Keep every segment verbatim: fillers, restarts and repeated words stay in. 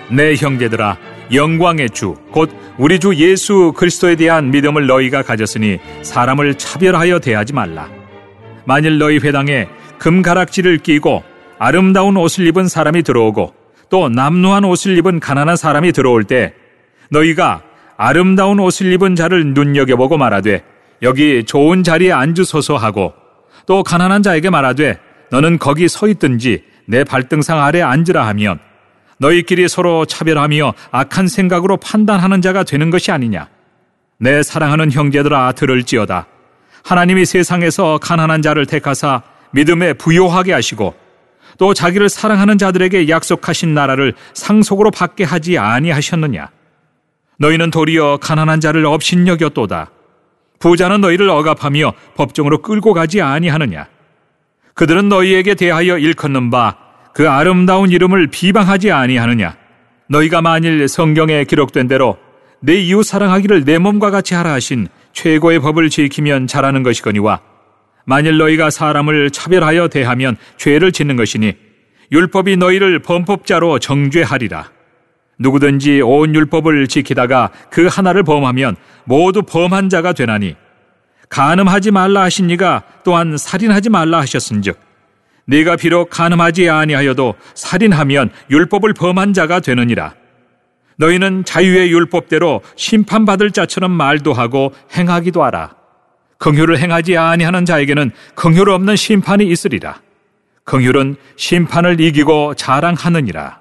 내 형제들아, 영광의 주 곧 우리 주 예수 그리스도에 대한 믿음을 너희가 가졌으니 사람을 차별하여 대하지 말라. 만일 너희 회당에 금가락지를 끼고 아름다운 옷을 입은 사람이 들어오고 또 남루한 옷을 입은 가난한 사람이 들어올 때 너희가 아름다운 옷을 입은 자를 눈여겨보고 말하되 여기 좋은 자리에 앉으소서 하고 또 가난한 자에게 말하되 너는 거기 서 있든지 내 발등상 아래 앉으라 하면 너희끼리 서로 차별하며 악한 생각으로 판단하는 자가 되는 것이 아니냐. 내 사랑하는 형제들아, 들을지어다. 하나님이 세상에서 가난한 자를 택하사 믿음에 부요하게 하시고 또 자기를 사랑하는 자들에게 약속하신 나라를 상속으로 받게 하지 아니하셨느냐. 너희는 도리어 가난한 자를 업신여겼도다. 부자는 너희를 억압하며 법정으로 끌고 가지 아니하느냐. 그들은 너희에게 대하여 일컫는 바 그 아름다운 이름을 비방하지 아니하느냐. 너희가 만일 성경에 기록된 대로 내 이웃 사랑하기를 내 몸과 같이 하라 하신 최고의 법을 지키면 잘하는 것이거니와 만일 너희가 사람을 차별하여 대하면 죄를 짓는 것이니 율법이 너희를 범법자로 정죄하리라. 누구든지 온 율법을 지키다가 그 하나를 범하면 모두 범한 자가 되나니 간음하지 말라 하신 이가 또한 살인하지 말라 하셨은즉 네가 비록 간음하지 아니하여도 살인하면 율법을 범한 자가 되느니라. 너희는 자유의 율법대로 심판받을 자처럼 말도 하고 행하기도 하라. 긍휼을 행하지 아니하는 자에게는 긍휼 없는 심판이 있으리라. 긍휼은 심판을 이기고 자랑하느니라.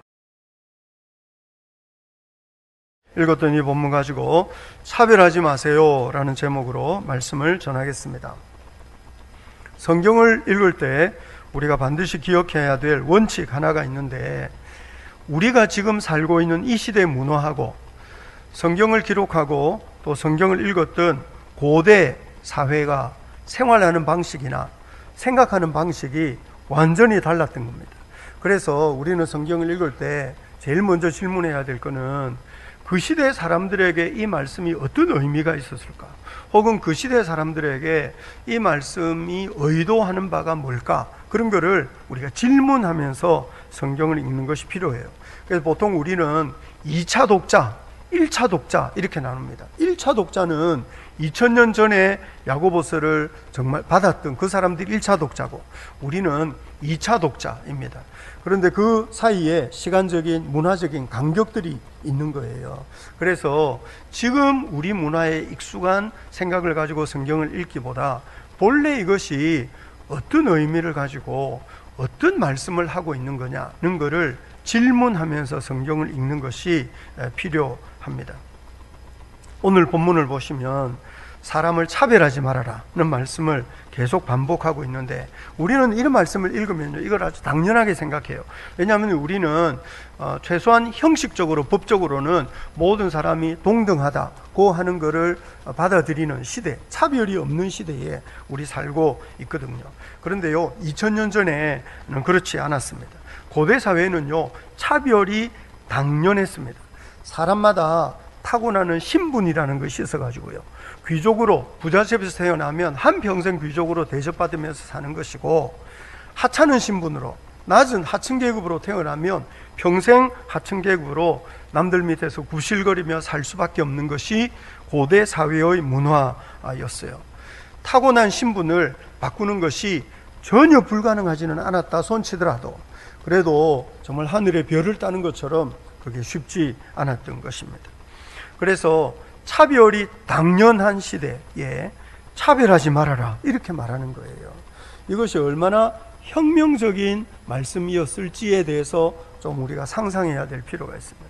읽었던 이 본문 가지고 차별하지 마세요 라는 제목으로 말씀을 전하겠습니다. 성경을 읽을 때 우리가 반드시 기억해야 될 원칙 하나가 있는데, 우리가 지금 살고 있는 이 시대의 문화하고 성경을 기록하고 또 성경을 읽었던 고대 사회가 생활하는 방식이나 생각하는 방식이 완전히 달랐던 겁니다. 그래서 우리는 성경을 읽을 때 제일 먼저 질문해야 될 거는 그 시대 사람들에게 이 말씀이 어떤 의미가 있었을까? 혹은 그 시대 사람들에게 이 말씀이 의도하는 바가 뭘까? 그런 거를 우리가 질문하면서 성경을 읽는 것이 필요해요. 그래서 보통 우리는 이 차 독자, 일 차 독자 이렇게 나눕니다. 일 차 독자는 이천 년 전에 야고보서를 정말 받았던 그 사람들이 일 차 독자고, 우리는 이 차 독자입니다. 그런데 그 사이에 시간적인 문화적인 간격들이 있는 거예요. 그래서 지금 우리 문화에 익숙한 생각을 가지고 성경을 읽기보다 본래 이것이 어떤 의미를 가지고 어떤 말씀을 하고 있는 거냐는 것을 질문하면서 성경을 읽는 것이 필요합니다. 오늘 본문을 보시면 사람을 차별하지 말아라는 말씀을 계속 반복하고 있는데, 우리는 이런 말씀을 읽으면요, 이걸 아주 당연하게 생각해요. 왜냐하면 우리는 어, 최소한 형식적으로, 법적으로는 모든 사람이 동등하다고 하는 것을 받아들이는 시대, 차별이 없는 시대에 우리 살고 있거든요. 그런데요, 이천 년 전에는 그렇지 않았습니다. 고대 사회는요, 차별이 당연했습니다. 사람마다 타고나는 신분이라는 것이 있어가지고요, 귀족으로, 부잣집에서 태어나면 한평생 귀족으로 대접받으면서 사는 것이고, 하찮은 신분으로, 낮은 하층계급으로 태어나면 평생 하층계급으로 남들 밑에서 구실거리며 살 수밖에 없는 것이 고대 사회의 문화였어요. 타고난 신분을 바꾸는 것이 전혀 불가능하지는 않았다 손치더라도, 그래도 정말 하늘의 별을 따는 것처럼 그게 쉽지 않았던 것입니다. 그래서 차별이 당연한 시대에 차별하지 말아라 이렇게 말하는 거예요. 이것이 얼마나 혁명적인 말씀이었을지에 대해서 좀 우리가 상상해야 될 필요가 있습니다.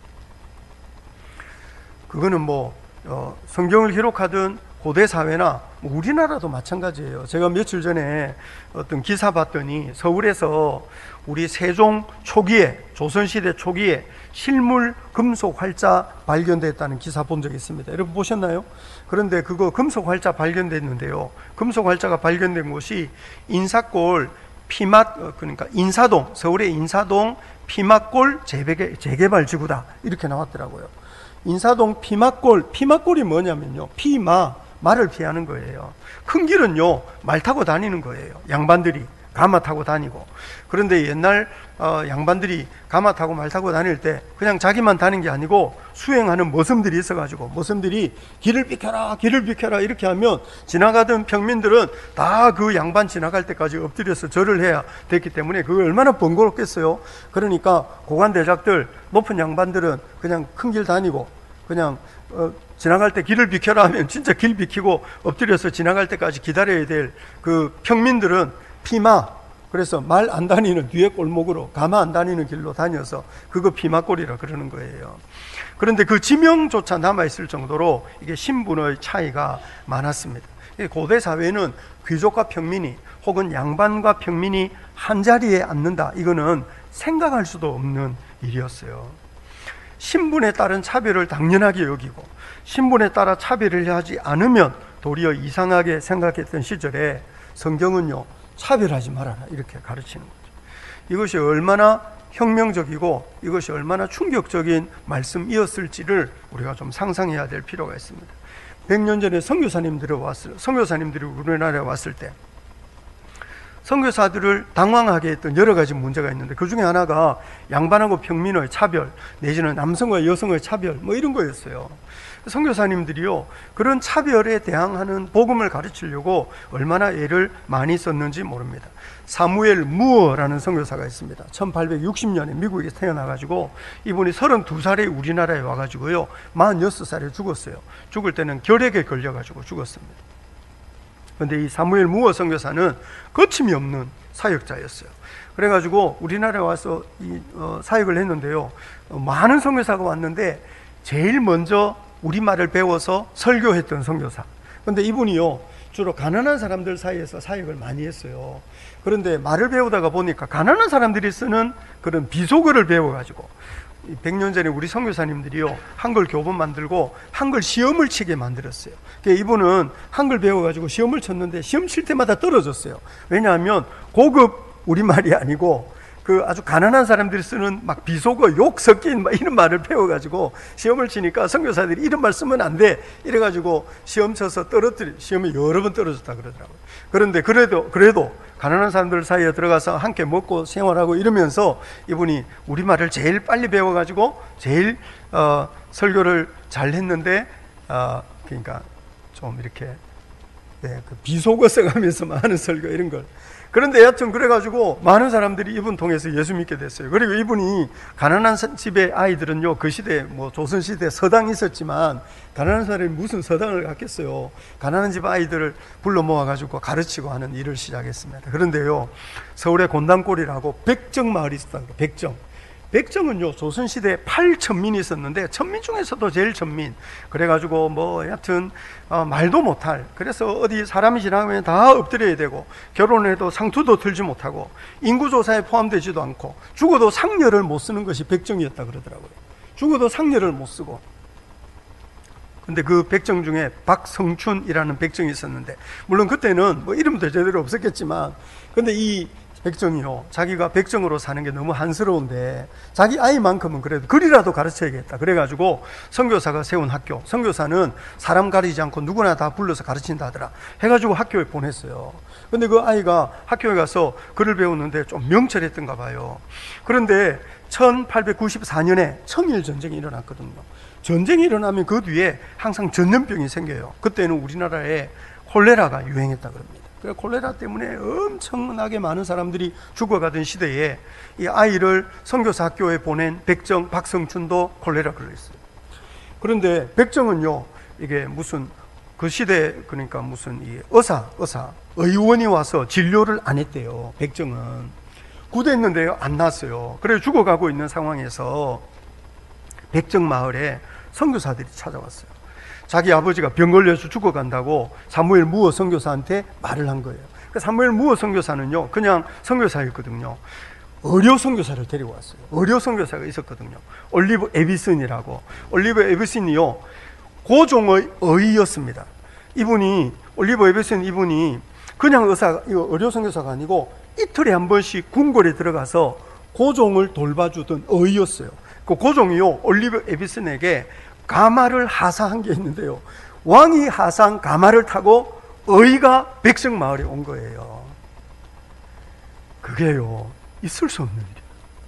그거는 뭐 어, 성경을 기록하던 고대 사회나 뭐 우리나라도 마찬가지예요. 제가 며칠 전에 어떤 기사 봤더니 서울에서 우리 세종 초기에, 조선시대 초기에 실물 금속 활자 발견됐다는 기사 본 적이 있습니다. 여러분 보셨나요? 그런데 그거 금속 활자 발견됐는데요, 금속 활자가 발견된 곳이 인사골 피맛, 그러니까 인사동, 서울의 인사동 피맛골 재개, 재개발 지구다 이렇게 나왔더라고요. 인사동 피맛골, 피맛골이 뭐냐면요, 피마, 말을 피하는 거예요. 큰 길은요 말 타고 다니는 거예요, 양반들이. 가마 타고 다니고. 그런데 옛날 어, 양반들이 가마 타고 말 타고 다닐 때 그냥 자기만 다니는 게 아니고 수행하는 머슴들이 있어가지고 머슴들이 길을 비켜라 길을 비켜라 이렇게 하면 지나가던 평민들은 다 그 양반 지나갈 때까지 엎드려서 절을 해야 됐기 때문에 그거 얼마나 번거롭겠어요. 그러니까 고관대작들 높은 양반들은 그냥 큰 길 다니고 그냥 어, 지나갈 때 길을 비켜라 하면 진짜 길 비키고 엎드려서 지나갈 때까지 기다려야 될 그 평민들은 피마, 그래서 말 안 다니는 뒤에 골목으로 가마 안 다니는 길로 다녀서 그거 피마골이라 그러는 거예요. 그런데 그 지명조차 남아있을 정도로 이게 신분의 차이가 많았습니다. 고대 사회는 귀족과 평민이 혹은 양반과 평민이 한 자리에 앉는다, 이거는 생각할 수도 없는 일이었어요. 신분에 따른 차별을 당연하게 여기고 신분에 따라 차별을 하지 않으면 도리어 이상하게 생각했던 시절에 성경은요, 차별하지 말아라 이렇게 가르치는 거죠. 이것이 얼마나 혁명적이고 이것이 얼마나 충격적인 말씀이었을지를 우리가 좀 상상해야 될 필요가 있습니다. 백 년 전에 선교사님들이 왔을, 선교사님들이 우리나라에 왔을 때 선교사들을 당황하게 했던 여러 가지 문제가 있는데 그 중에 하나가 양반하고 평민의 차별 내지는 남성과 여성의 차별 뭐 이런 거였어요. 선교사님들이요, 그런 차별에 대항하는 복음을 가르치려고 얼마나 애를 많이 썼는지 모릅니다. 사무엘 무어라는 선교사가 있습니다. 천팔백육십 년에 미국에 태어나가지고 이분이 서른두 살에 우리나라에 와가지고요 마흔여섯 살에 죽었어요. 죽을 때는 결핵에 걸려가지고 죽었습니다. 그런데 이 사무엘 무어 선교사는 거침이 없는 사역자였어요. 그래가지고 우리나라에 와서 이 어, 사역을 했는데요, 어, 많은 선교사가 왔는데 제일 먼저 우리말을 배워서 설교했던 선교사. 그런데 이분이요, 주로 가난한 사람들 사이에서 사역을 많이 했어요. 그런데 말을 배우다가 보니까 가난한 사람들이 쓰는 그런 비속어를 배워가지고 백 년 전에 우리 선교사님들이요 한글 교본 만들고 한글 시험을 치게 만들었어요. 그러니까 이분은 한글 배워가지고 시험을 쳤는데 시험 칠 때마다 떨어졌어요. 왜냐하면 고급 우리말이 아니고 그 아주 가난한 사람들이 쓰는 막 비속어, 욕 섞인 막 이런 말을 배워가지고 시험을 치니까 선교사들이 이런 말 쓰면 안 돼 이래가지고 시험 쳐서 떨어뜨리, 시험에 여러 번 떨어졌다 그러더라고요. 그런데 그래도 그래도 가난한 사람들 사이에 들어가서 함께 먹고 생활하고 이러면서 이분이 우리말을 제일 빨리 배워가지고 제일 어, 설교를 잘 했는데 어, 그러니까 좀 이렇게 네, 그 비속어 써가면서 많은 설교 이런 걸. 그런데 여하튼 그래가지고 많은 사람들이 이분 통해서 예수 믿게 됐어요. 그리고 이분이 가난한 집의 아이들은요, 그 시대에 뭐 조선시대에 서당이 있었지만 가난한 사람이 무슨 서당을 갖겠어요. 가난한 집 아이들을 불러 모아가지고 가르치고 하는 일을 시작했습니다. 그런데요, 서울에 곤단골이라고 백정마을이 있었다는 거예요. 백정. 백정은요, 조선시대에 팔천민이 있었는데 천민 중에서도 제일 천민. 그래가지고 뭐 여하튼 어, 말도 못할, 그래서 어디 사람이 지나가면 다 엎드려야 되고 결혼해도 상투도 들지 못하고 인구조사에 포함되지도 않고 죽어도 상여를 못 쓰는 것이 백정이었다 그러더라고요. 죽어도 상여를 못 쓰고. 근데 그 백정 중에 박성춘이라는 백정이 있었는데, 물론 그때는 뭐 이름도 제대로 없었겠지만, 근데 이 백정이요, 자기가 백정으로 사는 게 너무 한스러운데 자기 아이만큼은 그래도 글이라도 가르쳐야겠다. 그래가지고 선교사가 세운 학교, 선교사는 사람 가리지 않고 누구나 다 불러서 가르친다 하더라 해가지고 학교에 보냈어요. 근데 그 아이가 학교에 가서 글을 배우는데 좀 명철했던가 봐요. 그런데 천팔백구십사 년에 청일전쟁이 일어났거든요. 전쟁이 일어나면 그 뒤에 항상 전염병이 생겨요. 그때는 우리나라에 콜레라가 유행했다 그럽니다. 그래서 콜레라 때문에 엄청나게 많은 사람들이 죽어가던 시대에 이 아이를 선교사 학교에 보낸 백정, 박성춘도 콜레라 걸렸어요. 그런데 백정은요, 이게 무슨 그 시대, 그러니까 무슨 이 의사, 의사, 의원이 와서 진료를 안 했대요. 백정은 구됐는데요, 안 났어요. 그래서 죽어가고 있는 상황에서 백정 마을에 선교사들이 찾아왔어요. 자기 아버지가 병 걸려서 죽어간다고 사무엘 무어 선교사한테 말을 한 거예요. 그 사무엘 무어 선교사는요, 그냥 선교사였거든요. 의료 선교사를 데리고 왔어요. 의료 선교사가 있었거든요. 올리브 에비슨이라고. 올리브 에비슨이요, 고종의 의였습니다. 이분이, 올리브 에비슨 이분이 그냥 의사, 이거 의료 선교사가 아니고 이틀에 한 번씩 궁궐에 들어가서 고종을 돌봐주던 의였어요. 그 고종이요, 올리브 에비슨에게 가마를 하사한 게 있는데요, 왕이 하사한 가마를 타고 의가 백성마을에 온 거예요. 그게요, 있을 수 없는 일이에요.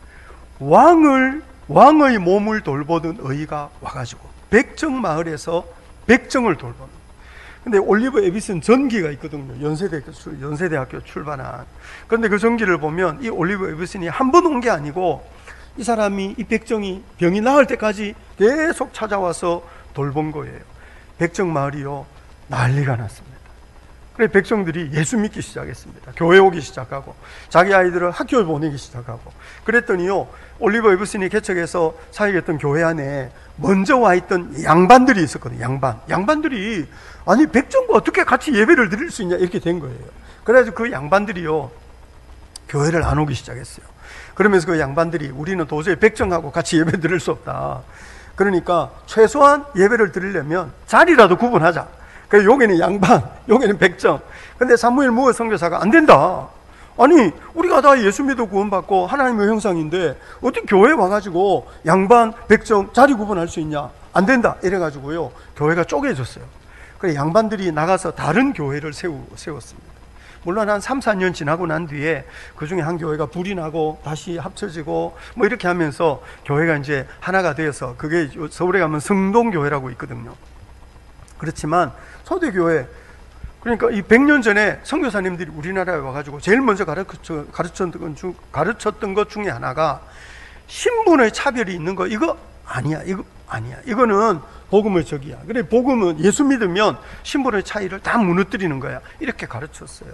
왕을, 왕의 몸을 돌보던 의가 와가지고 백정 마을에서 백정을 돌보는. 근데 올리버 에비슨 전기가 있거든요. 연세대, 연세대학교 출발한. 그런데 그 전기를 보면 이 올리버 에비슨이 한 번 온 게 아니고 이 사람이, 이 백정이 병이 나을 때까지 계속 찾아와서 돌본 거예요. 백정 마을이요, 난리가 났습니다. 그래 백성들이 예수 믿기 시작했습니다. 교회 오기 시작하고 자기 아이들을 학교에 보내기 시작하고. 그랬더니요, 올리버 에비슨이 개척해서 사역했던 교회 안에 먼저 와 있던 양반들이 있었거든요. 양반 양반들이 아니 백정과 어떻게 같이 예배를 드릴 수 있냐, 이렇게 된 거예요. 그래가지고 그 양반들이요, 교회를 안 오기 시작했어요. 그러면서 그 양반들이 우리는 도저히 백정하고 같이 예배 드릴 수 없다. 그러니까 최소한 예배를 드리려면 자리라도 구분하자. 그래서 여기는 양반, 여기는 백정. 근데 사무엘 무어 선교사가 안 된다. 아니 우리가 다 예수 믿어 구원받고 하나님의 형상인데 어떻게 교회에 와가지고 양반, 백정 자리 구분할 수 있냐, 안 된다 이래가지고요 교회가 쪼개졌어요. 그래 양반들이 나가서 다른 교회를 세우, 세웠습니다. 물론 한 삼, 사 년 지나고 난 뒤에 그 중에 한 교회가 불이 나고 다시 합쳐지고 뭐 이렇게 하면서 교회가 이제 하나가 되어서, 그게 서울에 가면 성동교회라고 있거든요. 그렇지만 초대교회, 그러니까 이 백 년 전에 선교사님들이 우리나라에 와가지고 제일 먼저 가르쳐, 가르쳤던, 중, 가르쳤던 것 중에 하나가 신분의 차별이 있는 거, 이거 아니야, 이거 아니야. 이거는 복음의 적이야. 그래, 복음은 예수 믿으면 신분의 차이를 다 무너뜨리는 거야. 이렇게 가르쳤어요.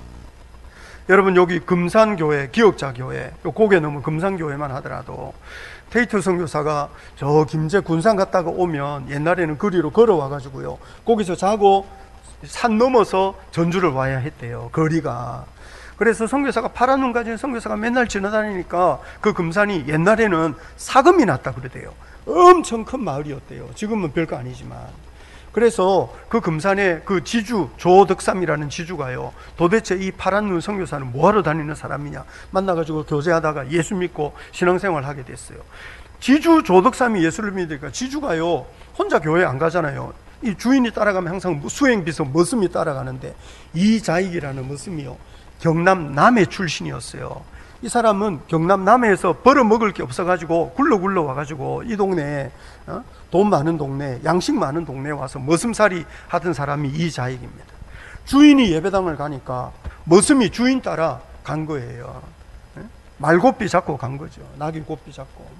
여러분, 여기 금산교회, 기억자교회, 요 고개 넘은 금산교회만 하더라도 테이트 선교사가 저 김제 군산 갔다가 오면 옛날에는 거리로 걸어와가지고요, 거기서 자고 산 넘어서 전주를 와야 했대요, 거리가. 그래서 선교사가 파란 눈 가진 선교사가 맨날 지나다니니까 그 금산이 옛날에는 사금이 났다 그러대요. 엄청 큰 마을이었대요. 지금은 별거 아니지만. 그래서 그 금산에 그 지주 조덕삼이라는 지주가요, 도대체 이 파란 눈 선교사는 뭐하러 다니는 사람이냐 만나가지고 교제하다가 예수 믿고 신앙생활 하게 됐어요. 지주 조덕삼이 예수를 믿으니까 지주가요 혼자 교회 안 가잖아요. 이 주인이 따라가면 항상 수행비서 머슴이 따라가는데, 이자익이라는 머슴이요 경남 남해 출신이었어요. 이 사람은 경남 남해에서 벌어먹을 게 없어가지고 굴러 굴러 와가지고 이 동네에, 어? 돈 많은 동네, 양식 많은 동네에 와서 머슴살이 하던 사람이 이자익입니다. 주인이 예배당을 가니까 머슴이 주인 따라 간 거예요. 말고삐 잡고 간 거죠. 나귀 고삐 잡고.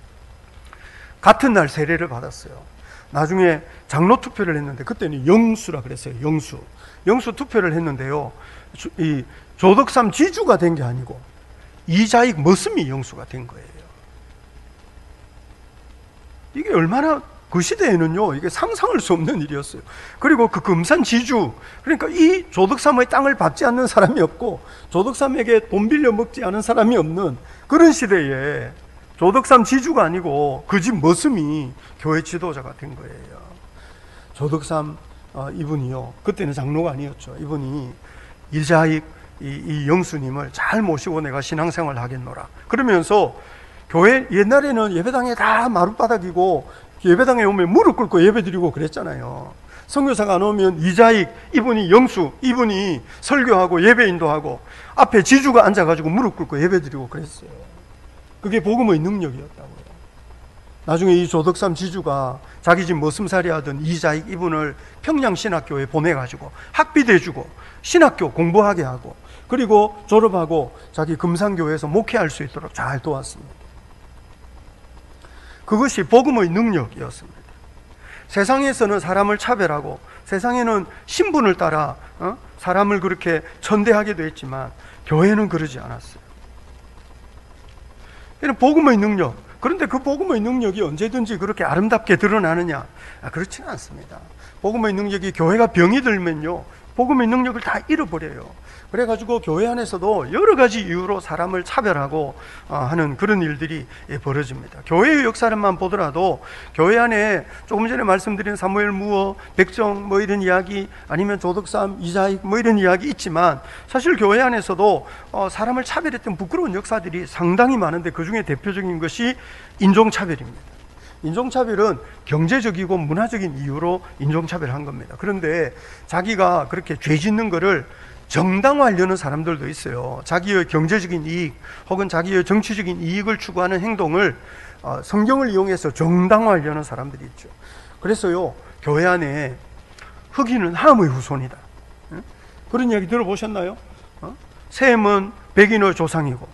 같은 날 세례를 받았어요. 나중에 장로 투표를 했는데, 그때는 영수라 그랬어요. 영수. 영수 투표를 했는데요, 이 조덕삼 지주가 된 게 아니고 이자익 머슴이 영수가 된 거예요. 이게 얼마나, 그 시대에는요 이게 상상할 수 없는 일이었어요. 그리고 그 금산 지주, 그러니까 이 조덕삼의 땅을 받지 않는 사람이 없고 조덕삼에게 돈 빌려 먹지 않은 사람이 없는 그런 시대에 조덕삼 지주가 아니고 그 집 머슴이 교회 지도자가 된 거예요. 조덕삼 어, 이분이요, 그때는 장로가 아니었죠. 이분이 이자익 이, 이 영수님을 잘 모시고 내가 신앙생활 하겠노라 그러면서, 교회 옛날에는 예배당에 다 마룻바닥이고 예배당에 오면 무릎 꿇고 예배드리고 그랬잖아요. 선교사가 안 오면 이자익 이분이 영수 이분이 설교하고 예배인도 하고 앞에 지주가 앉아가지고 무릎 꿇고 예배드리고 그랬어요. 그게 복음의 능력이었다고요. 나중에 이 조덕삼 지주가 자기 집 머슴살이 하던 이자익 이분을 평양신학교에 보내가지고 학비도 해주고 신학교 공부하게 하고, 그리고 졸업하고 자기 금산교회에서 목회할 수 있도록 잘 도왔습니다. 그것이 복음의 능력이었습니다. 세상에서는 사람을 차별하고 세상에는 신분을 따라 어? 사람을 그렇게 천대하게도 했지만 교회는 그러지 않았어요. 이런 복음의 능력, 그런데 그 복음의 능력이 언제든지 그렇게 아름답게 드러나느냐? 아, 그렇지는 않습니다. 복음의 능력이, 교회가 병이 들면요 복음의 능력을 다 잃어버려요. 그래가지고 교회 안에서도 여러 가지 이유로 사람을 차별하고 하는 그런 일들이 벌어집니다. 교회의 역사를만 보더라도 교회 안에 조금 전에 말씀드린 사무엘 무어, 백정 뭐 이런 이야기, 아니면 조덕삼, 이자익 뭐 이런 이야기 있지만, 사실 교회 안에서도 사람을 차별했던 부끄러운 역사들이 상당히 많은데 그 중에 대표적인 것이 인종차별입니다. 인종차별은 경제적이고 문화적인 이유로 인종차별한 겁니다. 그런데 자기가 그렇게 죄 짓는 거를 정당화하려는 사람들도 있어요. 자기의 경제적인 이익 혹은 자기의 정치적인 이익을 추구하는 행동을 성경을 이용해서 정당화하려는 사람들이 있죠. 그래서요, 교회 안에 흑인은 함의 후손이다, 그런 이야기 들어보셨나요? 셈은 백인의 조상이고,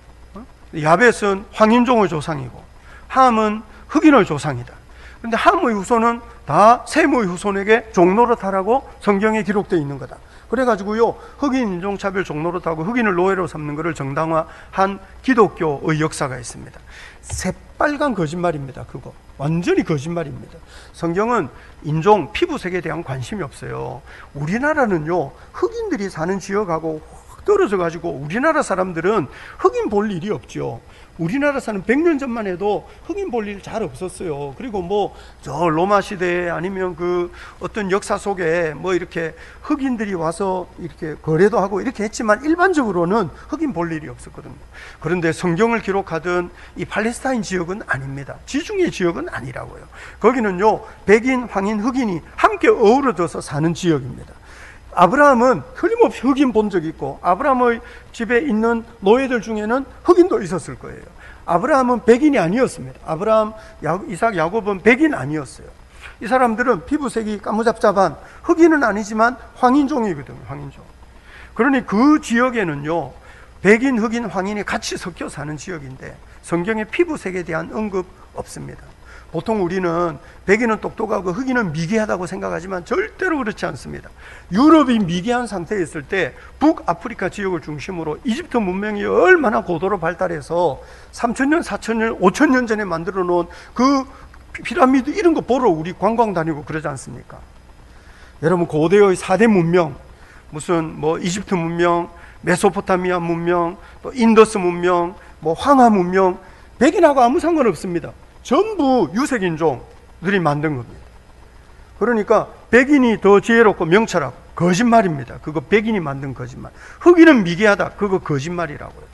야벳은 황인종의 조상이고, 함은 흑인의 조상이다. 그런데 함의 후손은 다 셈의 후손에게 종노릇하라고 성경에 기록되어 있는 거다. 그래가지고요, 흑인 인종차별 종노릇하고 흑인을 노예로 삼는 것을 정당화한 기독교의 역사가 있습니다. 새빨간 거짓말입니다. 그거 완전히 거짓말입니다. 성경은 인종, 피부색에 대한 관심이 없어요. 우리나라는요, 흑인들이 사는 지역하고 확 떨어져 가지고 우리나라 사람들은 흑인 볼 일이 없죠. 우리나라 사는 백 년 전만 해도 흑인 볼 일 잘 없었어요. 그리고 뭐 저 로마 시대에 아니면 그 어떤 역사 속에 뭐 이렇게 흑인들이 와서 이렇게 거래도 하고 이렇게 했지만 일반적으로는 흑인 볼 일이 없었거든요. 그런데 성경을 기록하던 이 팔레스타인 지역은 아닙니다. 지중해 지역은 아니라고요. 거기는요, 백인, 황인, 흑인이 함께 어우러져서 사는 지역입니다. 아브라함은 틀림없이 흑인 본 적이 있고, 아브라함의 집에 있는 노예들 중에는 흑인도 있었을 거예요. 아브라함은 백인이 아니었습니다. 아브라함, 이삭, 야곱은 백인 아니었어요. 이 사람들은 피부색이 까무잡잡한 흑인은 아니지만 황인종이거든요. 황인종. 그러니 그 지역에는요, 백인, 흑인, 황인이 같이 섞여 사는 지역인데 성경에 피부색에 대한 언급 없습니다. 보통 우리는 백인은 똑똑하고 흑인은 미개하다고 생각하지만 절대로 그렇지 않습니다. 유럽이 미개한 상태에 있을 때 북아프리카 지역을 중심으로 이집트 문명이 얼마나 고도로 발달해서 삼천 년, 사천 년, 오천 년 전에 만들어 놓은 그 피라미드 이런 거 보러 우리 관광 다니고 그러지 않습니까? 여러분, 고대의 사 대 문명, 무슨 뭐 이집트 문명, 메소포타미아 문명, 또 인더스 문명, 뭐 황하 문명, 백인하고 아무 상관없습니다. 전부 유색인종들이 만든 겁니다. 그러니까 백인이 더 지혜롭고 명철하고, 거짓말입니다. 그거 백인이 만든 거짓말. 흑인은 미개하다, 그거 거짓말이라고요.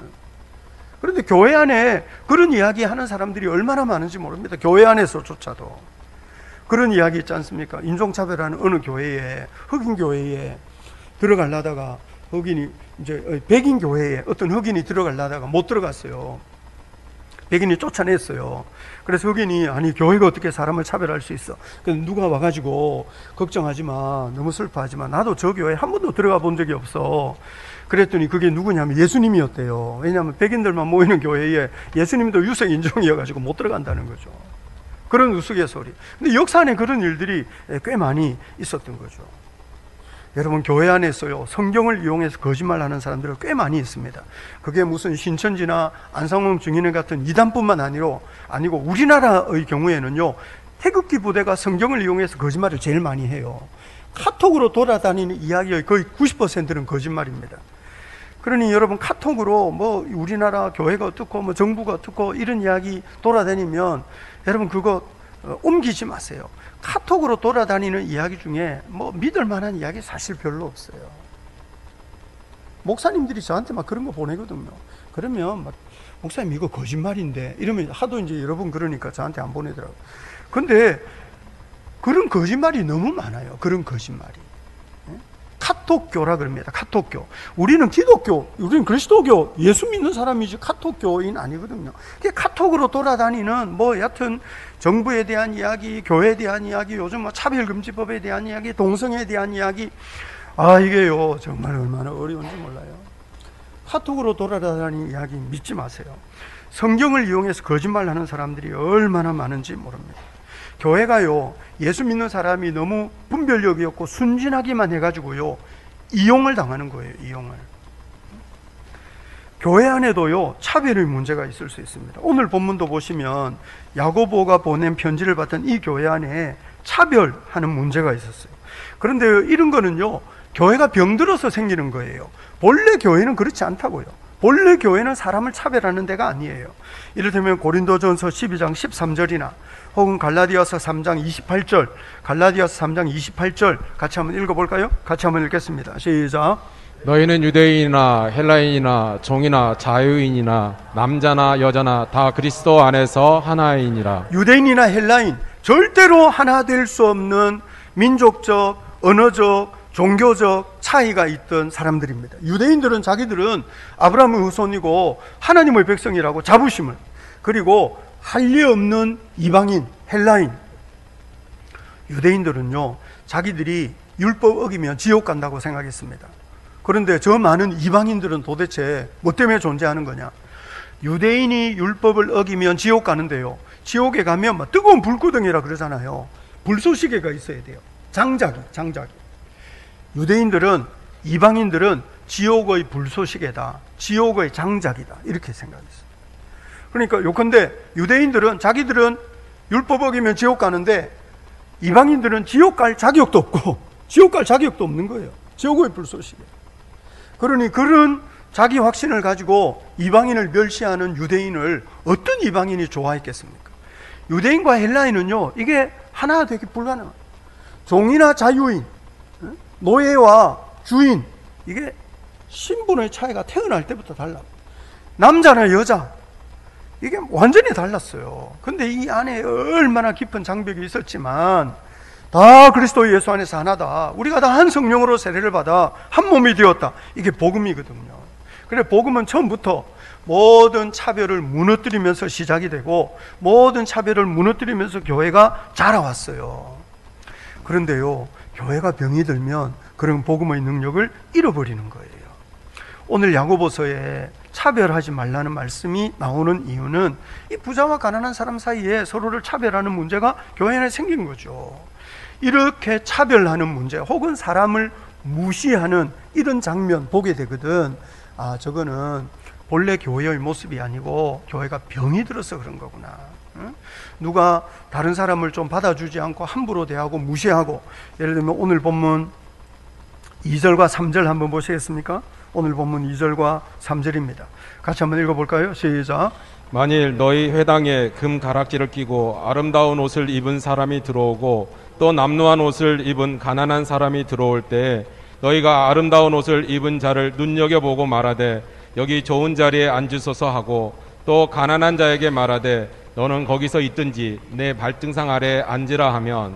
그런데 교회 안에 그런 이야기 하는 사람들이 얼마나 많은지 모릅니다. 교회 안에서조차도 그런 이야기 있지 않습니까? 인종차별하는 어느 교회에, 흑인 교회에 들어가려다가 흑인이 이제 백인 교회에 어떤 흑인이 들어가려다가 못 들어갔어요. 백인이 쫓아냈어요. 그래서 흑인이, 아니 교회가 어떻게 사람을 차별할 수 있어? 그래서 누가 와가지고 걱정하지 마, 너무 슬퍼하지 마, 나도 저 교회 한 번도 들어가 본 적이 없어. 그랬더니 그게 누구냐면 예수님이었대요. 왜냐하면 백인들만 모이는 교회에 예수님도 유색 인종이어가지고 못 들어간다는 거죠. 그런 우스갯소리. 근데 역사 안에 그런 일들이 꽤 많이 있었던 거죠. 여러분, 교회 안에서요, 성경을 이용해서 거짓말하는 사람들은 꽤 많이 있습니다. 그게 무슨 신천지나 안상홍 증인회 같은 이단뿐만 아니로 아니고 우리나라의 경우에는요, 태극기 부대가 성경을 이용해서 거짓말을 제일 많이 해요. 카톡으로 돌아다니는 이야기의 거의 구십 퍼센트는 거짓말입니다. 그러니 여러분, 카톡으로 뭐 우리나라 교회가 어떻고 뭐 정부가 어떻고 이런 이야기 돌아다니면 여러분 그거 옮기지 마세요. 카톡으로 돌아다니는 이야기 중에 뭐 믿을 만한 이야기 사실 별로 없어요. 목사님들이 저한테 막 그런 거 보내거든요. 그러면 막, 목사님 이거 거짓말인데 이러면 하도 이제 여러분 그러니까 저한테 안 보내더라고요. 근데 그런 거짓말이 너무 많아요. 그런 거짓말이. 카톡교라 그럽니다. 카톡교. 우리는 기독교, 우리는 그리스도교, 예수 믿는 사람이지 카톡교인 아니거든요. 카톡으로 돌아다니는 뭐 여하튼 정부에 대한 이야기, 교회에 대한 이야기, 요즘 뭐 차별금지법에 대한 이야기, 동성애에 대한 이야기, 아 이게요 정말 얼마나 어려운지 몰라요. 카톡으로 돌아다니는 이야기 믿지 마세요. 성경을 이용해서 거짓말하는 사람들이 얼마나 많은지 모릅니다. 교회가요, 예수 믿는 사람이 너무 분별력이 없고 순진하기만 해가지고요, 이용을 당하는 거예요. 이용을. 교회 안에도요, 차별의 문제가 있을 수 있습니다. 오늘 본문도 보시면 야고보가 보낸 편지를 받던 이 교회 안에 차별하는 문제가 있었어요. 그런데 이런 거는요, 교회가 병들어서 생기는 거예요. 본래 교회는 그렇지 않다고요. 본래 교회는 사람을 차별하는 데가 아니에요. 이를테면 고린도전서 십이 장 십삼 절이나 혹은 갈라디아서 삼 장 이십팔 절, 갈라디아서 삼 장 이십팔 절 같이 한번 읽어볼까요? 같이 한번 읽겠습니다. 시작. 너희는 유대인이나 헬라인이나 종이나 자유인이나 남자나 여자나 다 그리스도 안에서 하나이니라. 유대인이나 헬라인, 절대로 하나 될 수 없는 민족적, 언어적, 종교적 차이가 있던 사람들입니다. 유대인들은 자기들은 아브라함의 후손이고 하나님의 백성이라고 자부심을, 그리고 할례 없는 이방인, 헬라인. 유대인들은요, 자기들이 율법 어기면 지옥 간다고 생각했습니다. 그런데 저 많은 이방인들은 도대체 뭐 때문에 존재하는 거냐? 유대인이 율법을 어기면 지옥 가는데요, 지옥에 가면 막 뜨거운 불구덩이라 그러잖아요. 불쏘시개가 있어야 돼요. 장작이, 장작이. 유대인들은, 이방인들은 지옥의 불쏘시개다, 지옥의 장작이다, 이렇게 생각했어요. 그러니까 요컨대 유대인들은 자기들은 율법 어기면 지옥 가는데 이방인들은 지옥 갈 자격도 없고 지옥 갈 자격도 없는 거예요. 지옥의 불쏘시개. 그러니 그런 자기 확신을 가지고 이방인을 멸시하는 유대인을 어떤 이방인이 좋아했겠습니까? 유대인과 헬라인은요, 이게 하나 되기 불가능해요. 종이나 자유인, 노예와 주인, 이게 신분의 차이가 태어날 때부터 달라. 남자나 여자, 이게 완전히 달랐어요. 근데 이 안에 얼마나 깊은 장벽이 있었지만 다 그리스도 예수 안에서 하나다. 우리가 다 한 성령으로 세례를 받아 한 몸이 되었다. 이게 복음이거든요. 그래, 복음은 처음부터 모든 차별을 무너뜨리면서 시작이 되고 모든 차별을 무너뜨리면서 교회가 자라왔어요. 그런데요, 교회가 병이 들면 그런 복음의 능력을 잃어버리는 거예요. 오늘 야고보서에 차별하지 말라는 말씀이 나오는 이유는 이 부자와 가난한 사람 사이에 서로를 차별하는 문제가 교회 안에 생긴 거죠. 이렇게 차별하는 문제, 혹은 사람을 무시하는 이런 장면 보게 되거든. 아, 저거는 본래 교회의 모습이 아니고 교회가 병이 들어서 그런 거구나. 응? 누가 다른 사람을 좀 받아주지 않고 함부로 대하고 무시하고, 예를 들면 오늘 본문 이 절과 삼 절 한번 보시겠습니까? 오늘 본문 이 절과 삼 절입니다. 같이 한번 읽어볼까요? 시작. 만일 너희 회당에 금 가락지를 끼고 아름다운 옷을 입은 사람이 들어오고 또 남루한 옷을 입은 가난한 사람이 들어올 때 너희가 아름다운 옷을 입은 자를 눈여겨보고 말하되 여기 좋은 자리에 앉으소서 하고, 또 가난한 자에게 말하되 너는 거기서 있든지 내 발등상 아래에 앉으라 하면,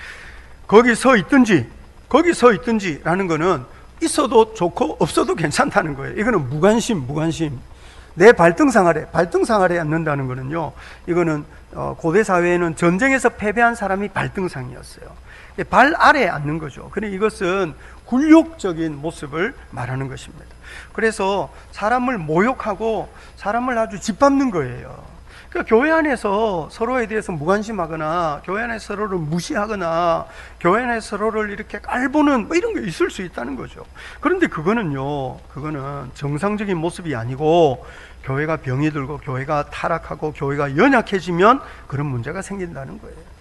거기 서 있든지 거기 서 있든지라는 거는 있어도 좋고 없어도 괜찮다는 거예요. 이거는 무관심, 무관심. 내 발등상 아래, 발등상 아래에 앉는다는 거는요, 이거는 고대 사회에는 전쟁에서 패배한 사람이 발등상이었어요. 발 아래에 앉는 거죠. 그런데 이것은 굴욕적인 모습을 말하는 것입니다. 그래서 사람을 모욕하고 사람을 아주 짓밟는 거예요. 그러니까 교회 안에서 서로에 대해서 무관심하거나 교회 안에서 서로를 무시하거나 교회 안에서 서로를 이렇게 깔보는 뭐 이런 게 있을 수 있다는 거죠. 그런데 그거는요, 그거는 정상적인 모습이 아니고 교회가 병이 들고 교회가 타락하고 교회가 연약해지면 그런 문제가 생긴다는 거예요.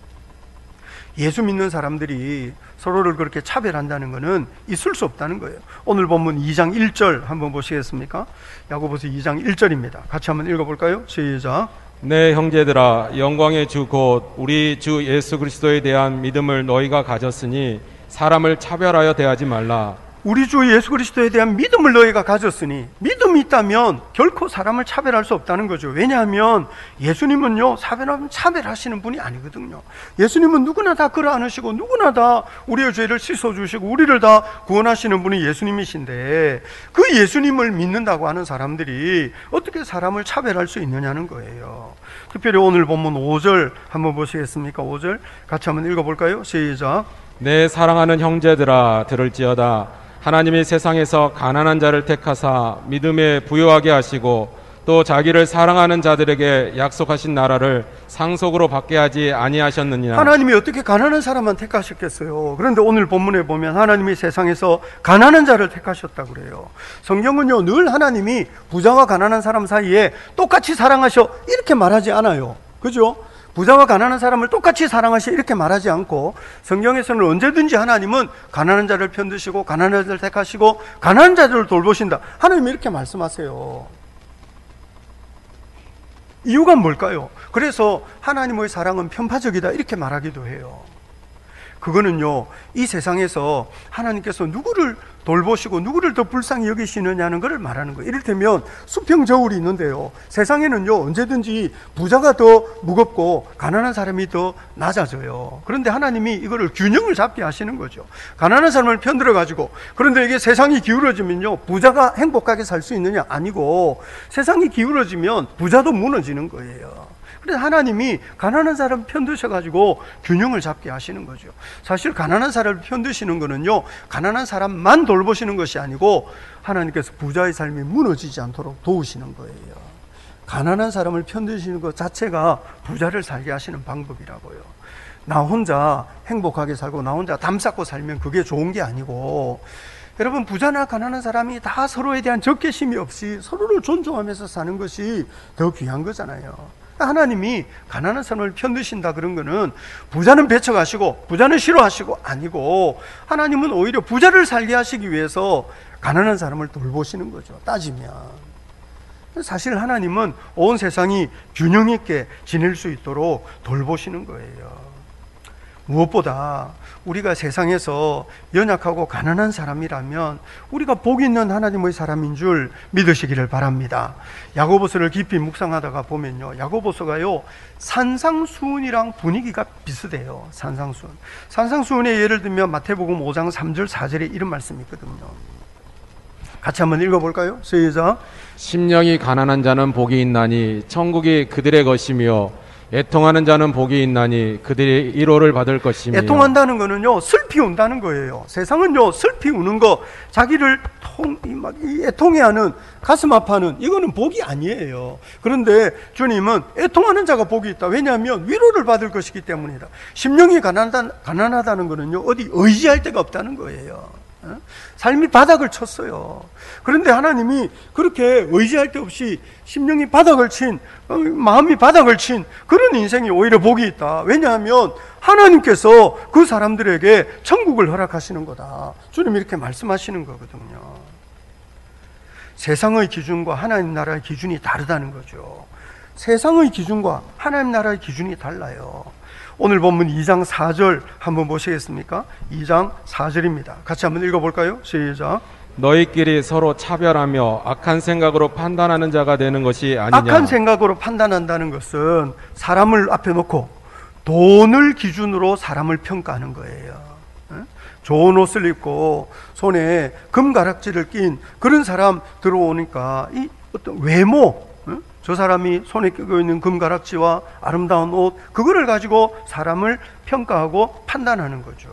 예수 믿는 사람들이 서로를 그렇게 차별한다는 것은 있을 수 없다는 거예요. 오늘 본문 이 장 일 절 한번 보시겠습니까? 야고보서 이 장 일 절입니다. 같이 한번 읽어볼까요? 시작. 네, 형제들아, 영광의 주 곧 우리 주 예수 그리스도에 대한 믿음을 너희가 가졌으니 사람을 차별하여 대하지 말라. 우리 주 예수 그리스도에 대한 믿음을 너희가 가졌으니, 믿음이 있다면 결코 사람을 차별할 수 없다는 거죠. 왜냐하면 예수님은요, 차별하면 차별하시는 분이 아니거든요. 예수님은 누구나 다 끌어안으시고 누구나 다 우리의 죄를 씻어주시고 우리를 다 구원하시는 분이 예수님이신데, 그 예수님을 믿는다고 하는 사람들이 어떻게 사람을 차별할 수 있느냐는 거예요. 특별히 오늘 본문 오 절 한번 보시겠습니까? 오 절 같이 한번 읽어볼까요? 시작. 내 사랑하는 형제들아, 들을지어다. 하나님이 세상에서 가난한 자를 택하사 믿음에 부요하게 하시고 또 자기를 사랑하는 자들에게 약속하신 나라를 상속으로 받게 하지 아니하셨느냐. 하나님이 어떻게 가난한 사람만 택하셨겠어요? 그런데 오늘 본문에 보면 하나님이 세상에서 가난한 자를 택하셨다고 그래요. 성경은요, 늘 하나님이 부자와 가난한 사람 사이에 똑같이 사랑하셔 이렇게 말하지 않아요. 그죠? 부자와 가난한 사람을 똑같이 사랑하시 이렇게 말하지 않고, 성경에서는 언제든지 하나님은 가난한 자를 편드시고 가난한 자를 택하시고 가난한 자들을 돌보신다, 하나님이 이렇게 말씀하세요. 이유가 뭘까요? 그래서 하나님의 사랑은 편파적이다 이렇게 말하기도 해요. 그거는요, 이 세상에서 하나님께서 누구를 돌보시고 누구를 더 불쌍히 여기시느냐는 것을 말하는 거예요. 이를테면 수평저울이 있는데요, 세상에는요 언제든지 부자가 더 무겁고 가난한 사람이 더 낮아져요. 그런데 하나님이 이거를 균형을 잡게 하시는 거죠. 가난한 사람을 편들어 가지고, 그런데 이게 세상이 기울어지면요 부자가 행복하게 살 수 있느냐? 아니고, 세상이 기울어지면 부자도 무너지는 거예요. 그래서 하나님이 가난한 사람 편드셔가지고 균형을 잡게 하시는 거죠. 사실 가난한 사람을 편드시는 거는요, 가난한 사람만 돌보시는 것이 아니고 하나님께서 부자의 삶이 무너지지 않도록 도우시는 거예요. 가난한 사람을 편드시는 것 자체가 부자를 살게 하시는 방법이라고요. 나 혼자 행복하게 살고 나 혼자 담 쌓고 살면 그게 좋은 게 아니고, 여러분, 부자나 가난한 사람이 다 서로에 대한 적개심이 없이 서로를 존중하면서 사는 것이 더 귀한 거잖아요. 하나님이 가난한 사람을 편드신다 그런 거는 부자는 배척하시고 부자는 싫어하시고 아니고, 하나님은 오히려 부자를 살게 하시기 위해서 가난한 사람을 돌보시는 거죠. 따지면 사실 하나님은 온 세상이 균형 있게 지낼 수 있도록 돌보시는 거예요. 무엇보다 우리가 세상에서 연약하고 가난한 사람이라면 우리가 복 있는 하나님의 사람인 줄 믿으시기를 바랍니다. 야고보서를 깊이 묵상하다가 보면요, 야고보서가요 산상수훈이랑 분위기가 비슷해요. 산상수훈. 산상수훈의 예를 들면 마태복음 오 장 삼 절 사 절에 이런 말씀이 있거든요. 같이 한번 읽어볼까요? 시작. 심령이 가난한 자는 복이 있나니 천국이 그들의 것이며 애통하는 자는 복이 있나니 그들이 위로를 받을 것이며. 애통한다는 거는요 슬피 운다는 거예요. 세상은요 슬피 우는 거, 자기를 통, 막 애통해하는, 가슴 아파하는, 이거는 복이 아니에요. 그런데 주님은 애통하는 자가 복이 있다. 왜냐하면 위로를 받을 것이기 때문이다. 심령이 가난하다, 가난하다는 거는요 어디 의지할 데가 없다는 거예요. 삶이 바닥을 쳤어요. 그런데 하나님이 그렇게 의지할 데 없이 심령이 바닥을 친, 마음이 바닥을 친 그런 인생이 오히려 복이 있다. 왜냐하면 하나님께서 그 사람들에게 천국을 허락하시는 거다. 주님이 이렇게 말씀하시는 거거든요. 세상의 기준과 하나님 나라의 기준이 다르다는 거죠. 세상의 기준과 하나님 나라의 기준이 달라요. 오늘 본문 이 장 사 절 한번 보시겠습니까? 이 장 사 절입니다. 같이 한번 읽어볼까요? 시작. 너희끼리 서로 차별하며 악한 생각으로 판단하는 자가 되는 것이 아니냐. 악한 생각으로 판단한다는 것은 사람을 앞에 놓고 돈을 기준으로 사람을 평가하는 거예요. 좋은 옷을 입고 손에 금가락지를 낀 그런 사람 들어오니까 이 어떤 외모, 저 사람이 손에 끼고 있는 금가락지와 아름다운 옷, 그거를 가지고 사람을 평가하고 판단하는 거죠.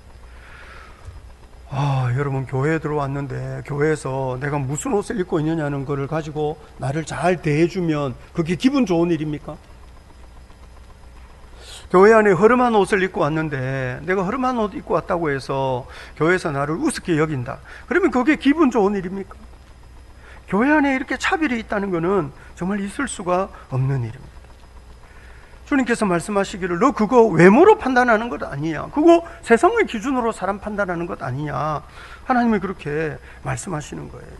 아, 여러분, 교회에 들어왔는데 교회에서 내가 무슨 옷을 입고 있느냐는 것을 가지고 나를 잘 대해주면 그게 기분 좋은 일입니까? 교회 안에 허름한 옷을 입고 왔는데 내가 허름한 옷 입고 왔다고 해서 교회에서 나를 우습게 여긴다. 그러면 그게 기분 좋은 일입니까? 교회 안에 이렇게 차별이 있다는 것은 정말 있을 수가 없는 일입니다. 주님께서 말씀하시기를 너 그거 외모로 판단하는 것 아니냐, 그거 세상의 기준으로 사람 판단하는 것 아니냐, 하나님이 그렇게 말씀하시는 거예요.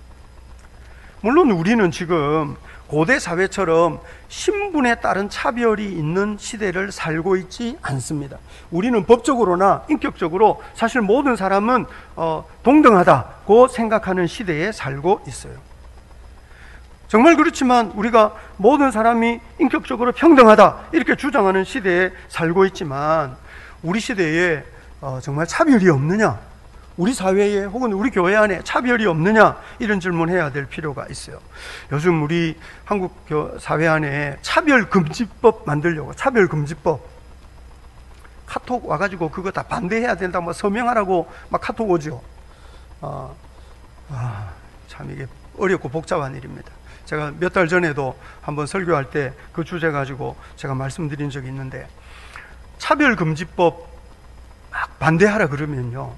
물론 우리는 지금 고대 사회처럼 신분에 따른 차별이 있는 시대를 살고 있지 않습니다. 우리는 법적으로나 인격적으로 사실 모든 사람은 어, 동등하다고 생각하는 시대에 살고 있어요. 정말 그렇지만 우리가 모든 사람이 인격적으로 평등하다 이렇게 주장하는 시대에 살고 있지만, 우리 시대에 어, 정말 차별이 없느냐, 우리 사회에 혹은 우리 교회 안에 차별이 없느냐, 이런 질문해야 될 필요가 있어요. 요즘 우리 한국 사회 안에 차별금지법 만들려고, 차별금지법 카톡 와가지고 그거 다 반대해야 된다, 뭐 서명하라고 막 카톡 오죠. 아, 아, 참 이게 어렵고 복잡한 일입니다. 제가 몇 달 전에도 한번 설교할 때 그 주제 가지고 제가 말씀드린 적이 있는데, 차별금지법 막 반대하라 그러면요,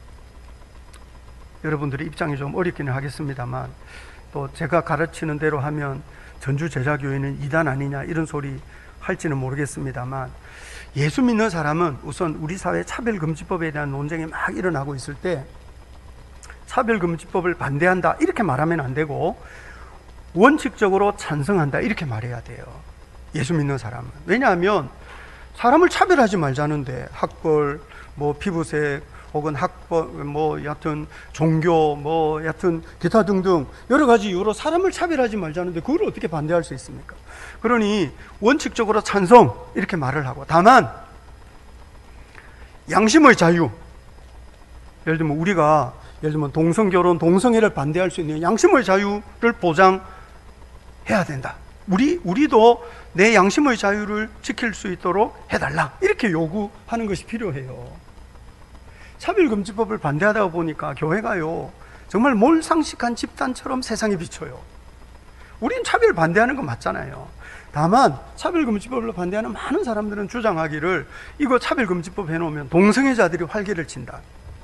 여러분들의 입장이 좀 어렵기는 하겠습니다만, 또 제가 가르치는 대로 하면 전주제자교회는 이단 아니냐 이런 소리 할지는 모르겠습니다만, 예수 믿는 사람은 우선 우리 사회 차별금지법에 대한 논쟁이 막 일어나고 있을 때 차별금지법을 반대한다 이렇게 말하면 안 되고, 원칙적으로 찬성한다 이렇게 말해야 돼요. 예수 믿는 사람은. 왜냐하면 사람을 차별하지 말자는데 학벌, 뭐 피부색 혹은 학벌, 뭐 여하튼 종교, 뭐 여하튼 기타 등등 여러 가지 이유로 사람을 차별하지 말자는데 그걸 어떻게 반대할 수 있습니까? 그러니 원칙적으로 찬성 이렇게 말을 하고, 다만 양심의 자유, 예를 들면 우리가 예를 들면 동성결혼, 동성애를 반대할 수 있는 양심의 자유를 보장해야 된다. 우리, 우리도 내 양심의 자유를 지킬 수 있도록 해달라. 이렇게 요구하는 것이 필요해요. 차별금지법을 반대하다 보니까 교회가요, 정말 몰상식한 집단처럼 세상에 비쳐요. 우린 차별 반대하는 건 맞잖아요. 다만 차별금지법을 반대하는 많은 사람들은 주장하기를 이거 차별금지법 해놓으면 동성애자들이 활개를 친다.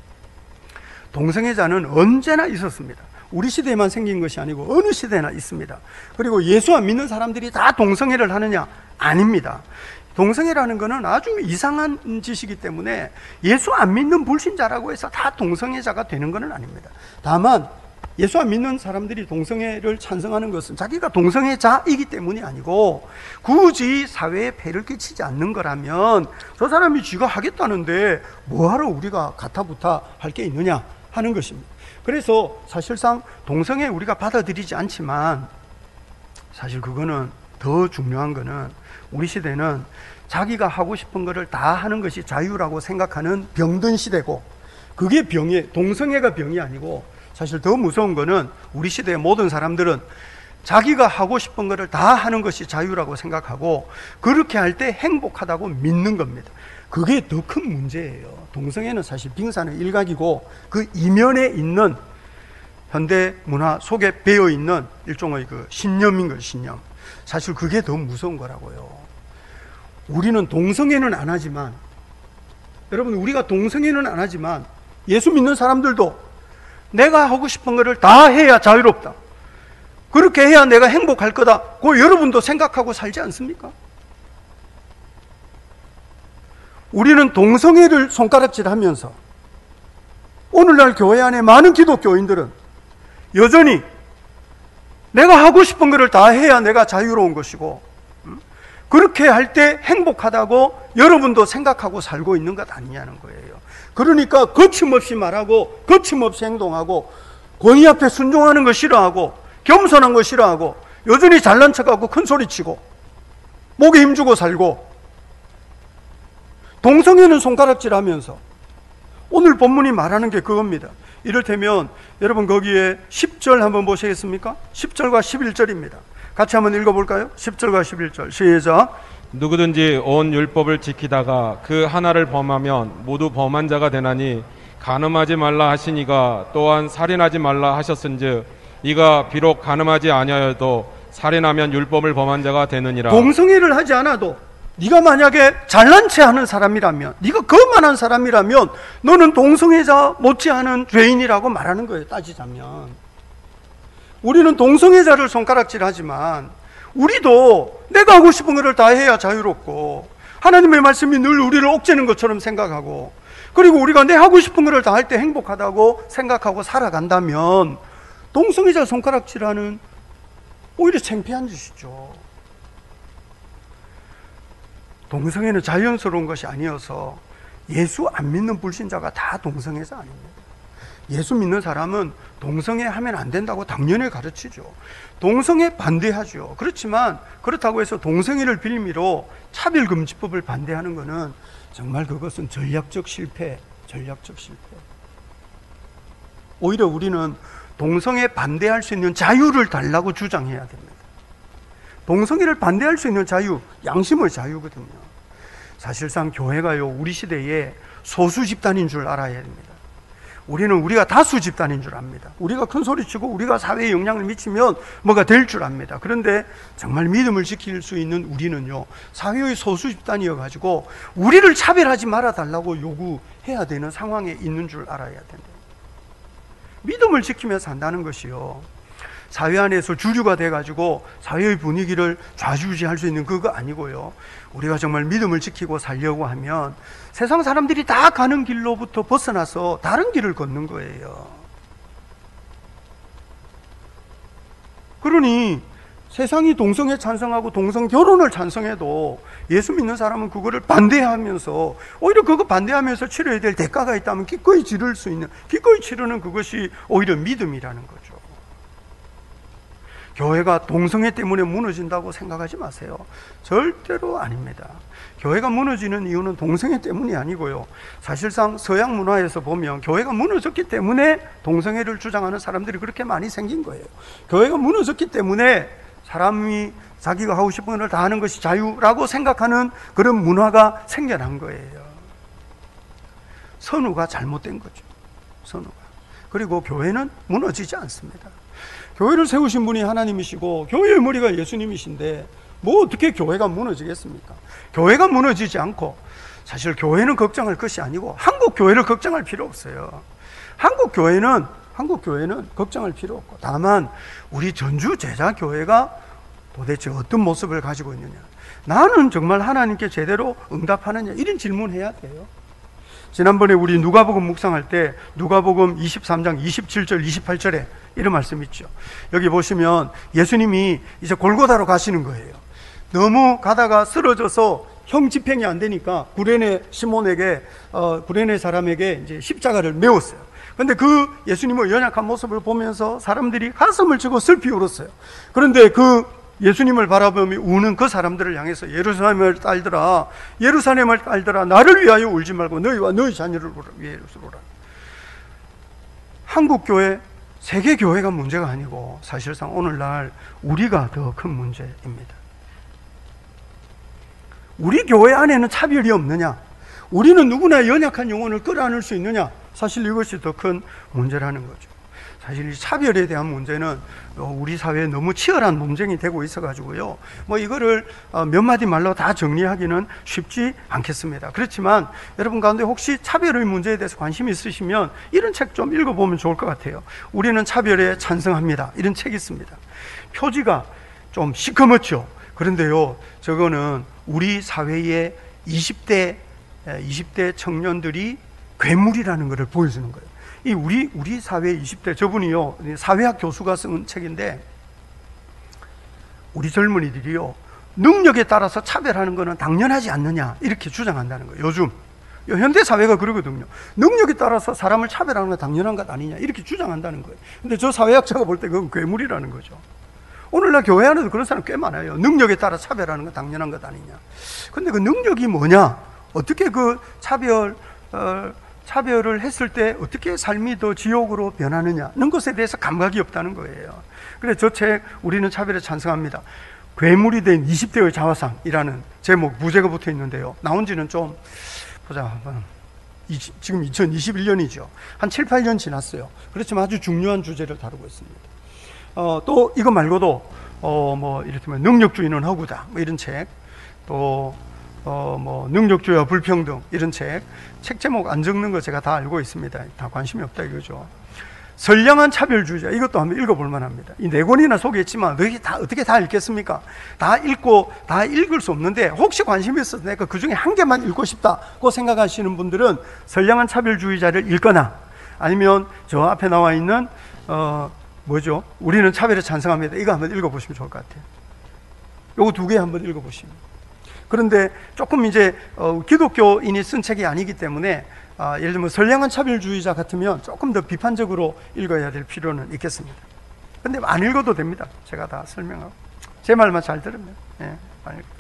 동성애자는 언제나 있었습니다. 우리 시대에만 생긴 것이 아니고 어느 시대나 있습니다. 그리고 예수 안 믿는 사람들이 다 동성애를 하느냐? 아닙니다. 동성애라는 것은 아주 이상한 짓이기 때문에 예수 안 믿는 불신자라고 해서 다 동성애자가 되는 것은 아닙니다. 다만 예수 안 믿는 사람들이 동성애를 찬성하는 것은 자기가 동성애자이기 때문이 아니고 굳이 사회에 폐를 끼치지 않는 거라면 저 사람이 쥐가 하겠다는데 뭐하러 우리가 가타부타 할 게 있느냐 하는 것입니다. 그래서 사실상 동성애 우리가 받아들이지 않지만 사실 그거는 더 중요한 거는 우리 시대는 자기가 하고 싶은 거를 다 하는 것이 자유라고 생각하는 병든 시대고, 그게 병이, 동성애가 병이 아니고 사실 더 무서운 거는 우리 시대의 모든 사람들은 자기가 하고 싶은 거를 다 하는 것이 자유라고 생각하고 그렇게 할 때 행복하다고 믿는 겁니다. 그게 더 큰 문제예요. 동성애는 사실 빙산의 일각이고 그 이면에 있는 현대 문화 속에 배어 있는 일종의 그 신념인 거예요, 신념. 사실 그게 더 무서운 거라고요. 우리는 동성애는 안 하지만, 여러분, 우리가 동성애는 안 하지만 예수 믿는 사람들도 내가 하고 싶은 거를 다 해야 자유롭다, 그렇게 해야 내가 행복할 거다, 그거 여러분도 생각하고 살지 않습니까? 우리는 동성애를 손가락질하면서 오늘날 교회 안에 많은 기독교인들은 여전히 내가 하고 싶은 거를 다 해야 내가 자유로운 것이고 그렇게 할 때 행복하다고 여러분도 생각하고 살고 있는 것 아니냐는 거예요. 그러니까 거침없이 말하고 거침없이 행동하고 권위 앞에 순종하는 거 싫어하고 겸손한 거 싫어하고 여전히 잘난 척하고 큰 소리치고 목에 힘주고 살고 동성애는 손가락질하면서 오늘 본문이 말하는 게 그겁니다. 이를테면 여러분 거기에 십 절 한번 보시겠습니까? 십 절과 십일 절입니다. 같이 한번 읽어볼까요? 십 절과 십일 절 시작. 누구든지 온 율법을 지키다가 그 하나를 범하면 모두 범한 자가 되나니 간음하지 말라 하시니가 또한 살인하지 말라 하셨은즉 이가 비록 간음하지 아니하여도 살인하면 율법을 범한 자가 되느니라. 동성애를 하지 않아도 네가 만약에 잘난 체 하는 사람이라면, 네가 거만한 사람이라면 너는 동성애자 못지않은 죄인이라고 말하는 거예요. 따지자면 우리는 동성애자를 손가락질하지만 우리도 내가 하고 싶은 것을 다 해야 자유롭고 하나님의 말씀이 늘 우리를 옥죄는 것처럼 생각하고 그리고 우리가 내 하고 싶은 것을 다 할 때 행복하다고 생각하고 살아간다면 동성애자 손가락질하는 오히려 창피한 짓이죠. 동성애는 자연스러운 것이 아니어서 예수 안 믿는 불신자가 다 동성애자 아닙니다. 예수 믿는 사람은 동성애 하면 안 된다고 당연히 가르치죠. 동성애 반대하죠. 그렇지만 그렇다고 해서 동성애를 빌미로 차별금지법을 반대하는 것은 정말 그것은 전략적 실패, 전략적 실패. 오히려 우리는 동성애 반대할 수 있는 자유를 달라고 주장해야 됩니다. 동성애를 반대할 수 있는 자유, 양심의 자유거든요. 사실상 교회가요, 우리 시대에 소수 집단인 줄 알아야 됩니다. 우리는 우리가 다수 집단인 줄 압니다. 우리가 큰 소리치고 우리가 사회에 영향을 미치면 뭐가 될 줄 압니다. 그런데 정말 믿음을 지킬 수 있는 우리는요, 사회의 소수 집단이어가지고 우리를 차별하지 말아달라고 요구해야 되는 상황에 있는 줄 알아야 됩니다. 믿음을 지키며 산다는 것이요, 사회 안에서 주류가 돼가지고 사회의 분위기를 좌지우지할 수 있는 그거 아니고요, 우리가 정말 믿음을 지키고 살려고 하면 세상 사람들이 다 가는 길로부터 벗어나서 다른 길을 걷는 거예요. 그러니 세상이 동성애 찬성하고 동성 결혼을 찬성해도 예수 믿는 사람은 그거를 반대하면서, 오히려 그거 반대하면서 치러야 될 대가가 있다면 기꺼이 치를 수 있는, 기꺼이 치르는 그것이 오히려 믿음이라는 거죠. 교회가 동성애 때문에 무너진다고 생각하지 마세요. 절대로 아닙니다. 교회가 무너지는 이유는 동성애 때문이 아니고요, 사실상 서양 문화에서 보면 교회가 무너졌기 때문에 동성애를 주장하는 사람들이 그렇게 많이 생긴 거예요. 교회가 무너졌기 때문에 사람이 자기가 하고 싶은 걸 다 하는 것이 자유라고 생각하는 그런 문화가 생겨난 거예요. 선우가 잘못된 거죠. 선우가. 그리고 교회는 무너지지 않습니다. 교회를 세우신 분이 하나님이시고 교회의 머리가 예수님이신데 뭐 어떻게 교회가 무너지겠습니까? 교회가 무너지지 않고, 사실 교회는 걱정할 것이 아니고 한국 교회를 걱정할 필요 없어요. 한국 교회는 한국 교회는 걱정할 필요 없고, 다만 우리 전주 제자 교회가 도대체 어떤 모습을 가지고 있느냐, 나는 정말 하나님께 제대로 응답하느냐, 이런 질문해야 돼요. 지난번에 우리 누가복음 묵상할 때 누가복음 이십삼 장 이십칠 절 이십팔 절에 이런 말씀 있죠. 여기 보시면 예수님이 이제 골고다로 가시는 거예요. 너무 가다가 쓰러져서 형 집행이 안 되니까 구레네 시몬에게, 어, 구레네 사람에게 이제 십자가를 메웠어요. 근데 그 예수님의 연약한 모습을 보면서 사람들이 가슴을 치고 슬피 울었어요. 그런데 그 예수님을 바라보며 우는 그 사람들을 향해서 예루살렘을 딸들아, 예루살렘을 딸들아, 나를 위하여 울지 말고 너희와 너희 자녀를 위하여 울어라. 한국 교회, 세계 교회가 문제가 아니고 사실상 오늘날 우리가 더 큰 문제입니다. 우리 교회 안에는 차별이 없느냐? 우리는 누구나 연약한 영혼을 끌어안을 수 있느냐? 사실 이것이 더 큰 문제라는 거죠. 사실 이 차별에 대한 문제는 우리 사회에 너무 치열한 논쟁이 되고 있어가지고요, 뭐 이거를 몇 마디 말로 다 정리하기는 쉽지 않겠습니다. 그렇지만 여러분 가운데 혹시 차별의 문제에 대해서 관심이 있으시면 이런 책 좀 읽어보면 좋을 것 같아요. 우리는 차별에 찬성합니다, 이런 책이 있습니다. 표지가 좀 시커멓죠. 그런데요, 저거는 우리 사회의 이십 대 이십 대 청년들이 괴물이라는 것을 보여주는 거예요. 이 우리 우리 사회 이십 대, 저분이요 사회학 교수가 쓴 책인데, 우리 젊은이들이요 능력에 따라서 차별하는 것은 당연하지 않느냐, 이렇게 주장한다는 거예요. 요즘 현대 사회가 그러거든요. 능력에 따라서 사람을 차별하는 건 당연한 것 아니냐, 이렇게 주장한다는 거예요. 근데 저 사회학자가 볼 때 그건 괴물이라는 거죠. 오늘날 교회 안에도 그런 사람 꽤 많아요. 능력에 따라 차별하는 건 당연한 것 아니냐. 근데 그 능력이 뭐냐, 어떻게 그 차별 어, 차별을 했을 때 어떻게 삶이 더 지옥으로 변하느냐는 것에 대해서 감각이 없다는 거예요. 그래서 저 책 우리는 차별에 찬성합니다, 괴물이 된 이십 대의 자화상이라는 제목, 부제가 붙어 있는데요, 나온 지는 좀 보자, 지금 이천이십일 년이죠. 한 칠, 팔 년 지났어요. 그렇지만 아주 중요한 주제를 다루고 있습니다. 어, 또 이거 말고도 어, 뭐 이를테면 능력주의는 허구다, 뭐 이런 책, 또 어, 뭐 능력주의와 불평등, 이런 책, 책 제목 안 적는 거 제가 다 알고 있습니다. 다 관심이 없다 이거죠. 선량한 차별주의자, 이것도 한번 읽어볼 만합니다. 이 네 권이나 소개했지만 너희 다 어떻게 다 읽겠습니까? 다 읽고 다 읽을 수 없는데, 혹시 관심이 있어서 내가 그 중에 한 개만 읽고 싶다고 생각하시는 분들은 선량한 차별주의자를 읽거나, 아니면 저 앞에 나와 있는 어, 뭐죠? 우리는 차별에 찬성합니다, 이거 한번 읽어보시면 좋을 것 같아요. 요거 두 개 한번 읽어보시면. 그런데 조금 이제 어, 기독교인이 쓴 책이 아니기 때문에 아, 예를 들면 선량한 차별주의자 같으면 조금 더 비판적으로 읽어야 될 필요는 있겠습니다. 근데 안 읽어도 됩니다. 제가 다 설명하고 제 말만 잘 들으면, 예, 안 읽어도.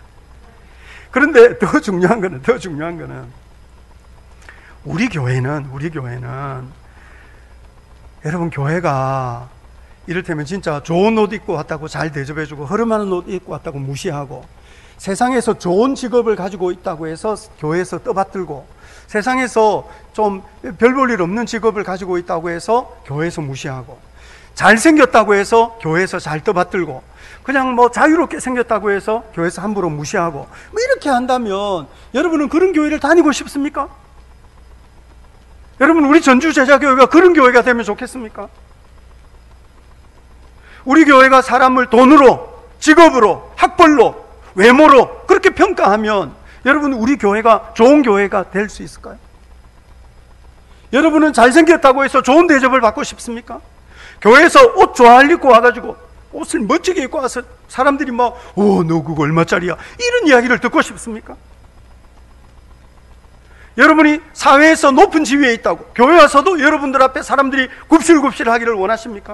그런데 더 중요한 거는 더 중요한 거는 우리 교회는 우리 교회는 여러분, 교회가 이를테면 진짜 좋은 옷 입고 왔다고 잘 대접해주고 허름한 옷 입고 왔다고 무시하고, 세상에서 좋은 직업을 가지고 있다고 해서 교회에서 떠받들고, 세상에서 좀 별 볼 일 없는 직업을 가지고 있다고 해서 교회에서 무시하고, 잘생겼다고 해서 교회에서 잘 떠받들고, 그냥 뭐 자유롭게 생겼다고 해서 교회에서 함부로 무시하고, 뭐 이렇게 한다면 여러분은 그런 교회를 다니고 싶습니까? 여러분, 우리 전주 제자교회가 그런 교회가 되면 좋겠습니까? 우리 교회가 사람을 돈으로, 직업으로, 학벌로, 외모로 그렇게 평가하면 여러분, 우리 교회가 좋은 교회가 될 수 있을까요? 여러분은 잘생겼다고 해서 좋은 대접을 받고 싶습니까? 교회에서 옷 좋아할 입고 와가지고 옷을 멋지게 입고 와서 사람들이 막, 오, 너 그거 얼마짜리야? 이런 이야기를 듣고 싶습니까? 여러분이 사회에서 높은 지위에 있다고, 교회 와서도 여러분들 앞에 사람들이 굽실굽실 하기를 원하십니까?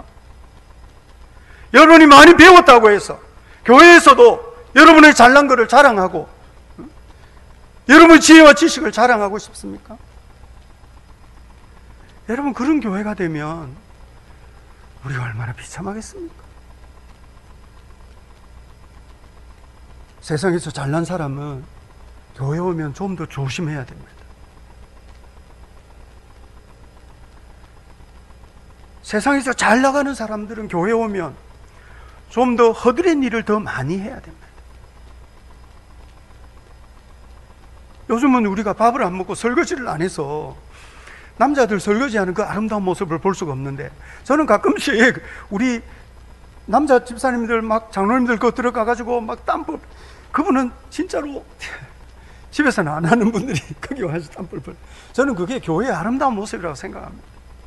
여러분이 많이 배웠다고 해서 교회에서도 여러분의 잘난 것을 자랑하고 여러분의 지혜와 지식을 자랑하고 싶습니까? 여러분, 그런 교회가 되면 우리가 얼마나 비참하겠습니까? 세상에서 잘난 사람은 교회 오면 좀 더 조심해야 됩니다. 세상에서 잘 나가는 사람들은 교회 오면 좀 더 허드렛 일을 더 많이 해야 됩니다. 요즘은 우리가 밥을 안 먹고 설거지를 안 해서 남자들 설거지하는 그 아름다운 모습을 볼 수가 없는데, 저는 가끔씩 우리 남자 집사님들 막 장로님들 거 들어가가지고 막 땀, 그분은 진짜로 집에서는 안 하는 분들이 거기 와서 땀 뻘뻘. 저는 그게 교회의 아름다운 모습이라고 생각합니다.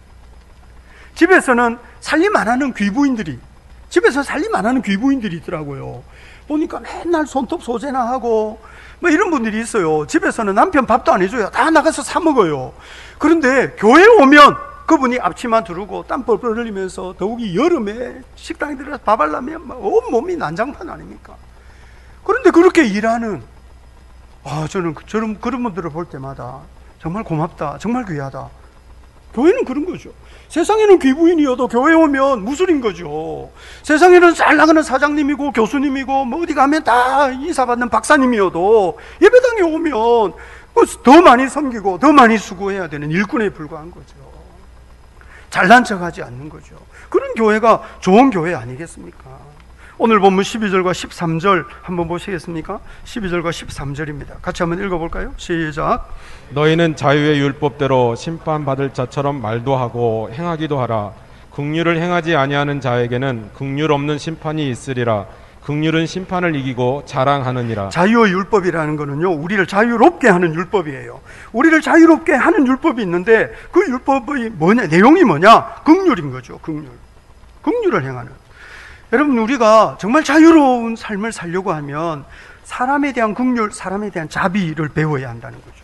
집에서는 살림 안 하는 귀부인들이, 집에서 살림 안 하는 귀부인들이 있더라고요. 보니까 맨날 손톱 소재나 하고 뭐 이런 분들이 있어요. 집에서는 남편 밥도 안 해줘요. 다 나가서 사 먹어요. 그런데 교회에 오면 그분이 앞치마 두르고 땀 뻘뻘 흘리면서, 더욱이 여름에 식당에 들어가서 밥 하려면 온 몸이 난장판 아닙니까? 그런데 그렇게 일하는, 아, 저는 저런, 그런 분들을 볼 때마다 정말 고맙다, 정말 귀하다. 교회는 그런 거죠. 세상에는 귀부인이어도 교회 오면 무술인 거죠. 세상에는 잘 나가는 사장님이고 교수님이고 뭐 어디 가면 다 인사받는 박사님이어도 예배당에 오면 더 많이 섬기고 더 많이 수고해야 되는 일꾼에 불과한 거죠. 잘난 척하지 않는 거죠. 그런 교회가 좋은 교회 아니겠습니까? 오늘 본문 십이 절과 십삼 절 한번 보시겠습니까? 십이 절과 십삼 절입니다. 같이 한번 읽어볼까요? 시작. 너희는 자유의 율법대로 심판받을 자처럼 말도 하고 행하기도 하라. 긍휼을 행하지 아니하는 자에게는 긍휼 없는 심판이 있으리라. 긍휼은 심판을 이기고 자랑하느니라. 자유의 율법이라는 거는요, 우리를 자유롭게 하는 율법이에요. 우리를 자유롭게 하는 율법이 있는데 그 율법의 뭐냐, 내용이 뭐냐? 긍휼인 거죠. 긍휼. 긍휼을 행하는. 여러분, 우리가 정말 자유로운 삶을 살려고 하면 사람에 대한 긍휼, 사람에 대한 자비를 배워야 한다는 거죠.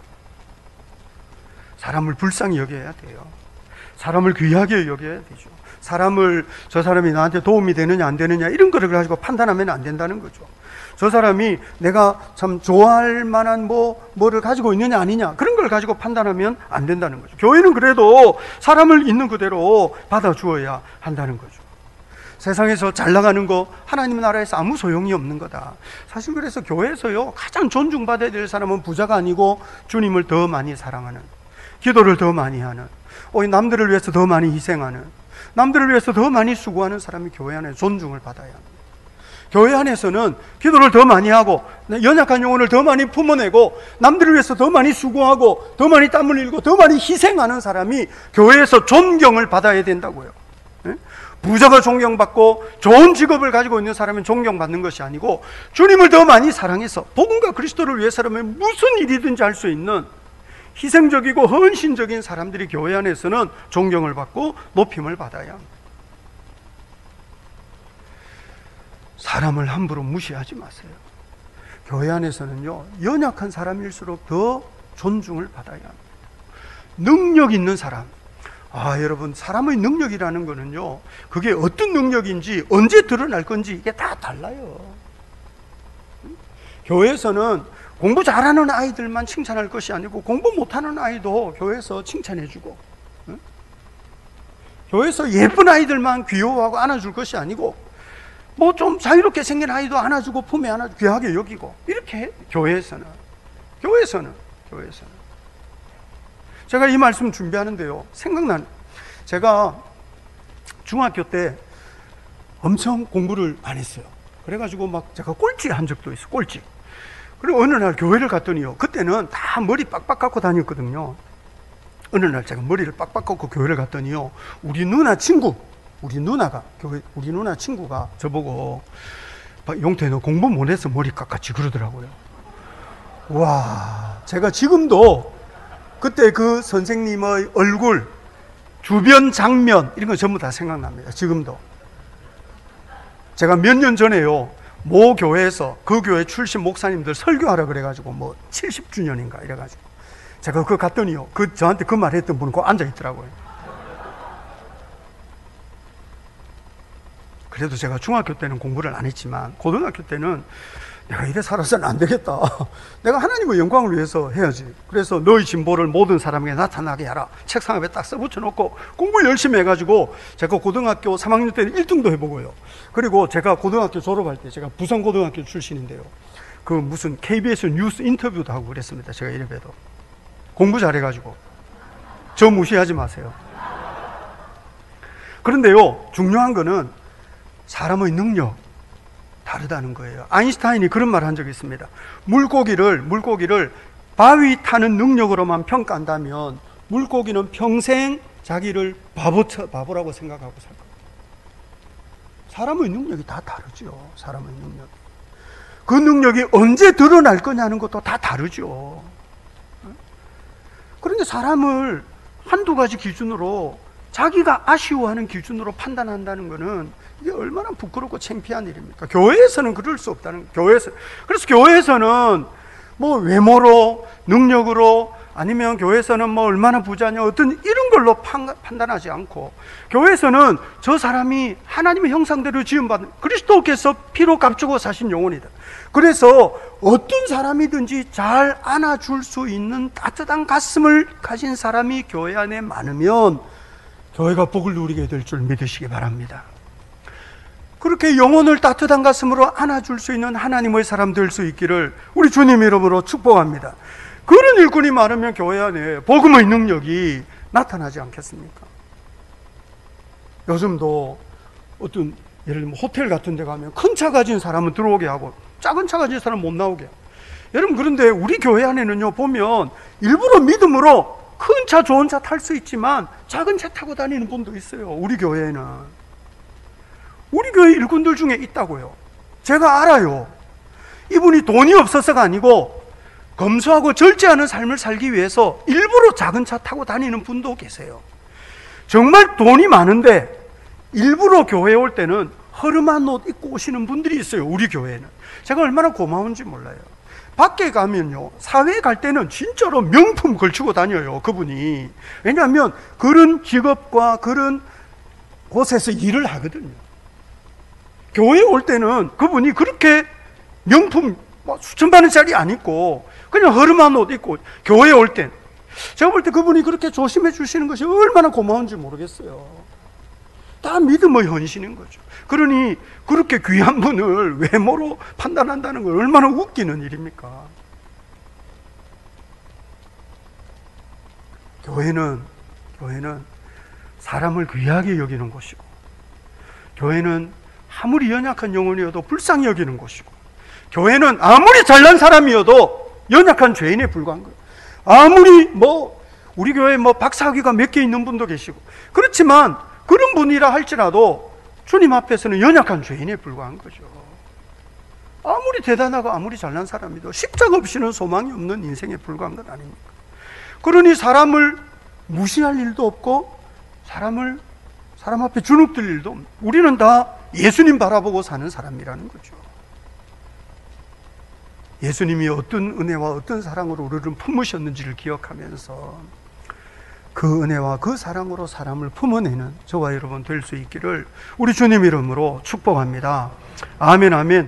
사람을 불쌍히 여겨야 돼요. 사람을 귀하게 여겨야 되죠. 사람을, 저 사람이 나한테 도움이 되느냐 안 되느냐 이런 거를 가지고 판단하면 안 된다는 거죠. 저 사람이 내가 참 좋아할 만한 뭐, 뭐를 가지고 있느냐 아니냐 그런 걸 가지고 판단하면 안 된다는 거죠. 교회는 그래도 사람을 있는 그대로 받아주어야 한다는 거죠. 세상에서 잘 나가는 거 하나님 나라에서 아무 소용이 없는 거다. 사실 그래서 교회에서요, 가장 존중받아야 될 사람은 부자가 아니고 주님을 더 많이 사랑하는, 기도를 더 많이 하는, 남들을 위해서 더 많이 희생하는, 남들을 위해서 더 많이 수고하는 사람이 교회 안에 존중을 받아야 합니다. 교회 안에서는 기도를 더 많이 하고 연약한 영혼을 더 많이 품어내고 남들을 위해서 더 많이 수고하고 더 많이 땀을 흘리고 더 많이 희생하는 사람이 교회에서 존경을 받아야 된다고요. 부자가 존경받고 좋은 직업을 가지고 있는 사람은 존경받는 것이 아니고, 주님을 더 많이 사랑해서 복음과 그리스도를 위해서라면 무슨 일이든지 할 수 있는 희생적이고 헌신적인 사람들이 교회 안에서는 존경을 받고 높임을 받아야 합니다. 사람을 함부로 무시하지 마세요. 교회 안에서는요, 연약한 사람일수록 더 존중을 받아야 합니다. 능력 있는 사람, 아, 여러분, 사람의 능력이라는 거는요, 그게 어떤 능력인지 언제 드러날 건지 이게 다 달라요. 교회에서는 공부 잘하는 아이들만 칭찬할 것이 아니고 공부 못하는 아이도 교회에서 칭찬해주고, 응? 교회에서 예쁜 아이들만 귀여워하고 안아줄 것이 아니고 뭐 좀 자유롭게 생긴 아이도 안아주고 품에 안아주고 귀하게 여기고, 이렇게 해, 교회에서는. 교회에서는 교회에서는 제가 이 말씀 준비하는데요, 생각나는, 제가 중학교 때 엄청 공부를 안 했어요. 그래가지고 막 제가 꼴찌 한 적도 있어요. 꼴찌. 그리고 어느 날 교회를 갔더니요, 그때는 다 머리 빡빡 깎고 다녔거든요. 어느 날 제가 머리를 빡빡 깎고 교회를 갔더니요, 우리 누나 친구, 우리 누나가, 교회, 우리 누나 친구가 저보고, 용태 너 공부 못해서 머리 깎았지 그러더라고요. 와, 제가 지금도 그때 그 선생님의 얼굴, 주변 장면 이런 거 전부 다 생각납니다. 지금도. 제가 몇 년 전에요, 모 교회에서 그 교회 출신 목사님들 설교하라 그래가지고 뭐 칠십 주년인가 이래가지고 제가 그거 갔더니요, 그 저한테 그 말 했던 분은 꼭 앉아 있더라고요. 그래도 제가 중학교 때는 공부를 안 했지만 고등학교 때는 내가 이래 살아서는 안 되겠다. 내가 하나님의 영광을 위해서 해야지. 그래서 너희 진보를 모든 사람에게 나타나게 하라. 책상 앞에 딱 써붙여놓고 공부 열심히 해가지고 제가 고등학교 삼 학년 때는 일 등도 해보고요. 그리고 제가 고등학교 졸업할 때, 제가 부산고등학교 출신인데요, 그 무슨 케이비에스 뉴스 인터뷰도 하고 그랬습니다. 제가 이래봬도 공부 잘해가지고. 저 무시하지 마세요. 그런데요, 중요한 거는 사람의 능력 다르다는 거예요. 아인슈타인이 그런 말을 한 적이 있습니다. 물고기를 물고기를 바위 타는 능력으로만 평가한다면 물고기는 평생 자기를 바보, 바보라고 생각하고 살 겁니다. 사람의 능력이 다 다르죠. 사람의 능력. 그 능력이 언제 드러날 거냐는 것도 다 다르죠. 그런데 사람을 한두 가지 기준으로, 자기가 아쉬워하는 기준으로 판단한다는 것은 이게 얼마나 부끄럽고 창피한 일입니까? 교회에서는 그럴 수 없다는, 교회에서. 그래서 교회에서는 뭐 외모로, 능력으로, 아니면 교회에서는 뭐 얼마나 부자냐, 어떤 이런 걸로 판단하지 않고, 교회에서는 저 사람이 하나님의 형상대로 지음받은 그리스도께서 피로 값주고 사신 영혼이다. 그래서 어떤 사람이든지 잘 안아줄 수 있는 따뜻한 가슴을 가진 사람이 교회 안에 많으면 교회가 복을 누리게 될 줄 믿으시기 바랍니다. 그렇게 영혼을 따뜻한 가슴으로 안아줄 수 있는 하나님의 사람 될 수 있기를 우리 주님 이름으로 축복합니다. 그런 일꾼이 많으면 교회 안에 복음의 능력이 나타나지 않겠습니까? 요즘도 어떤 예를 들면 호텔 같은 데 가면 큰 차 가진 사람은 들어오게 하고 작은 차 가진 사람은 못 나오게. 여러분, 그런데 우리 교회 안에는요, 보면 일부러 믿음으로 큰 차, 좋은 차 탈 수 있지만 작은 차 타고 다니는 분도 있어요. 우리 교회에는. 우리 교회 일꾼들 중에 있다고요. 제가 알아요. 이분이 돈이 없어서가 아니고 검소하고 절제하는 삶을 살기 위해서 일부러 작은 차 타고 다니는 분도 계세요. 정말 돈이 많은데 일부러 교회에 올 때는 허름한 옷 입고 오시는 분들이 있어요. 우리 교회는. 제가 얼마나 고마운지 몰라요. 밖에 가면요, 사회에 갈 때는 진짜로 명품 걸치고 다녀요, 그분이. 왜냐하면 그런 직업과 그런 곳에서 일을 하거든요. 교회에 올 때는 그분이 그렇게 명품 뭐 수천만 원짜리 안 입고 그냥 허름한 옷 입고 교회에 올 땐, 제가 볼 때 그분이 그렇게 조심해 주시는 것이 얼마나 고마운지 모르겠어요. 다 믿음의 헌신인 거죠. 그러니 그렇게 귀한 분을 외모로 판단한다는 건 얼마나 웃기는 일입니까? 교회는 교회는 사람을 귀하게 여기는 곳이고, 교회는 아무리 연약한 영혼이어도 불쌍히 여기는 곳이고, 교회는 아무리 잘난 사람이어도 연약한 죄인에 불과한 거예요. 아무리 뭐 우리 교회에 뭐 박사학위가 몇 개 있는 분도 계시고, 그렇지만 그런 분이라 할지라도 주님 앞에서는 연약한 죄인에 불과한 거죠. 아무리 대단하고 아무리 잘난 사람이도 십자가 없이는 소망이 없는 인생에 불과한 것 아닙니까? 그러니 사람을 무시할 일도 없고 사람을 사람 앞에 주눅들 일도 없는, 우리는 다 예수님 바라보고 사는 사람이라는 거죠. 예수님이 어떤 은혜와 어떤 사랑으로 우리를 품으셨는지를 기억하면서 그 은혜와 그 사랑으로 사람을 품어내는 저와 여러분 될 수 있기를 우리 주님 이름으로 축복합니다. 아멘, 아멘.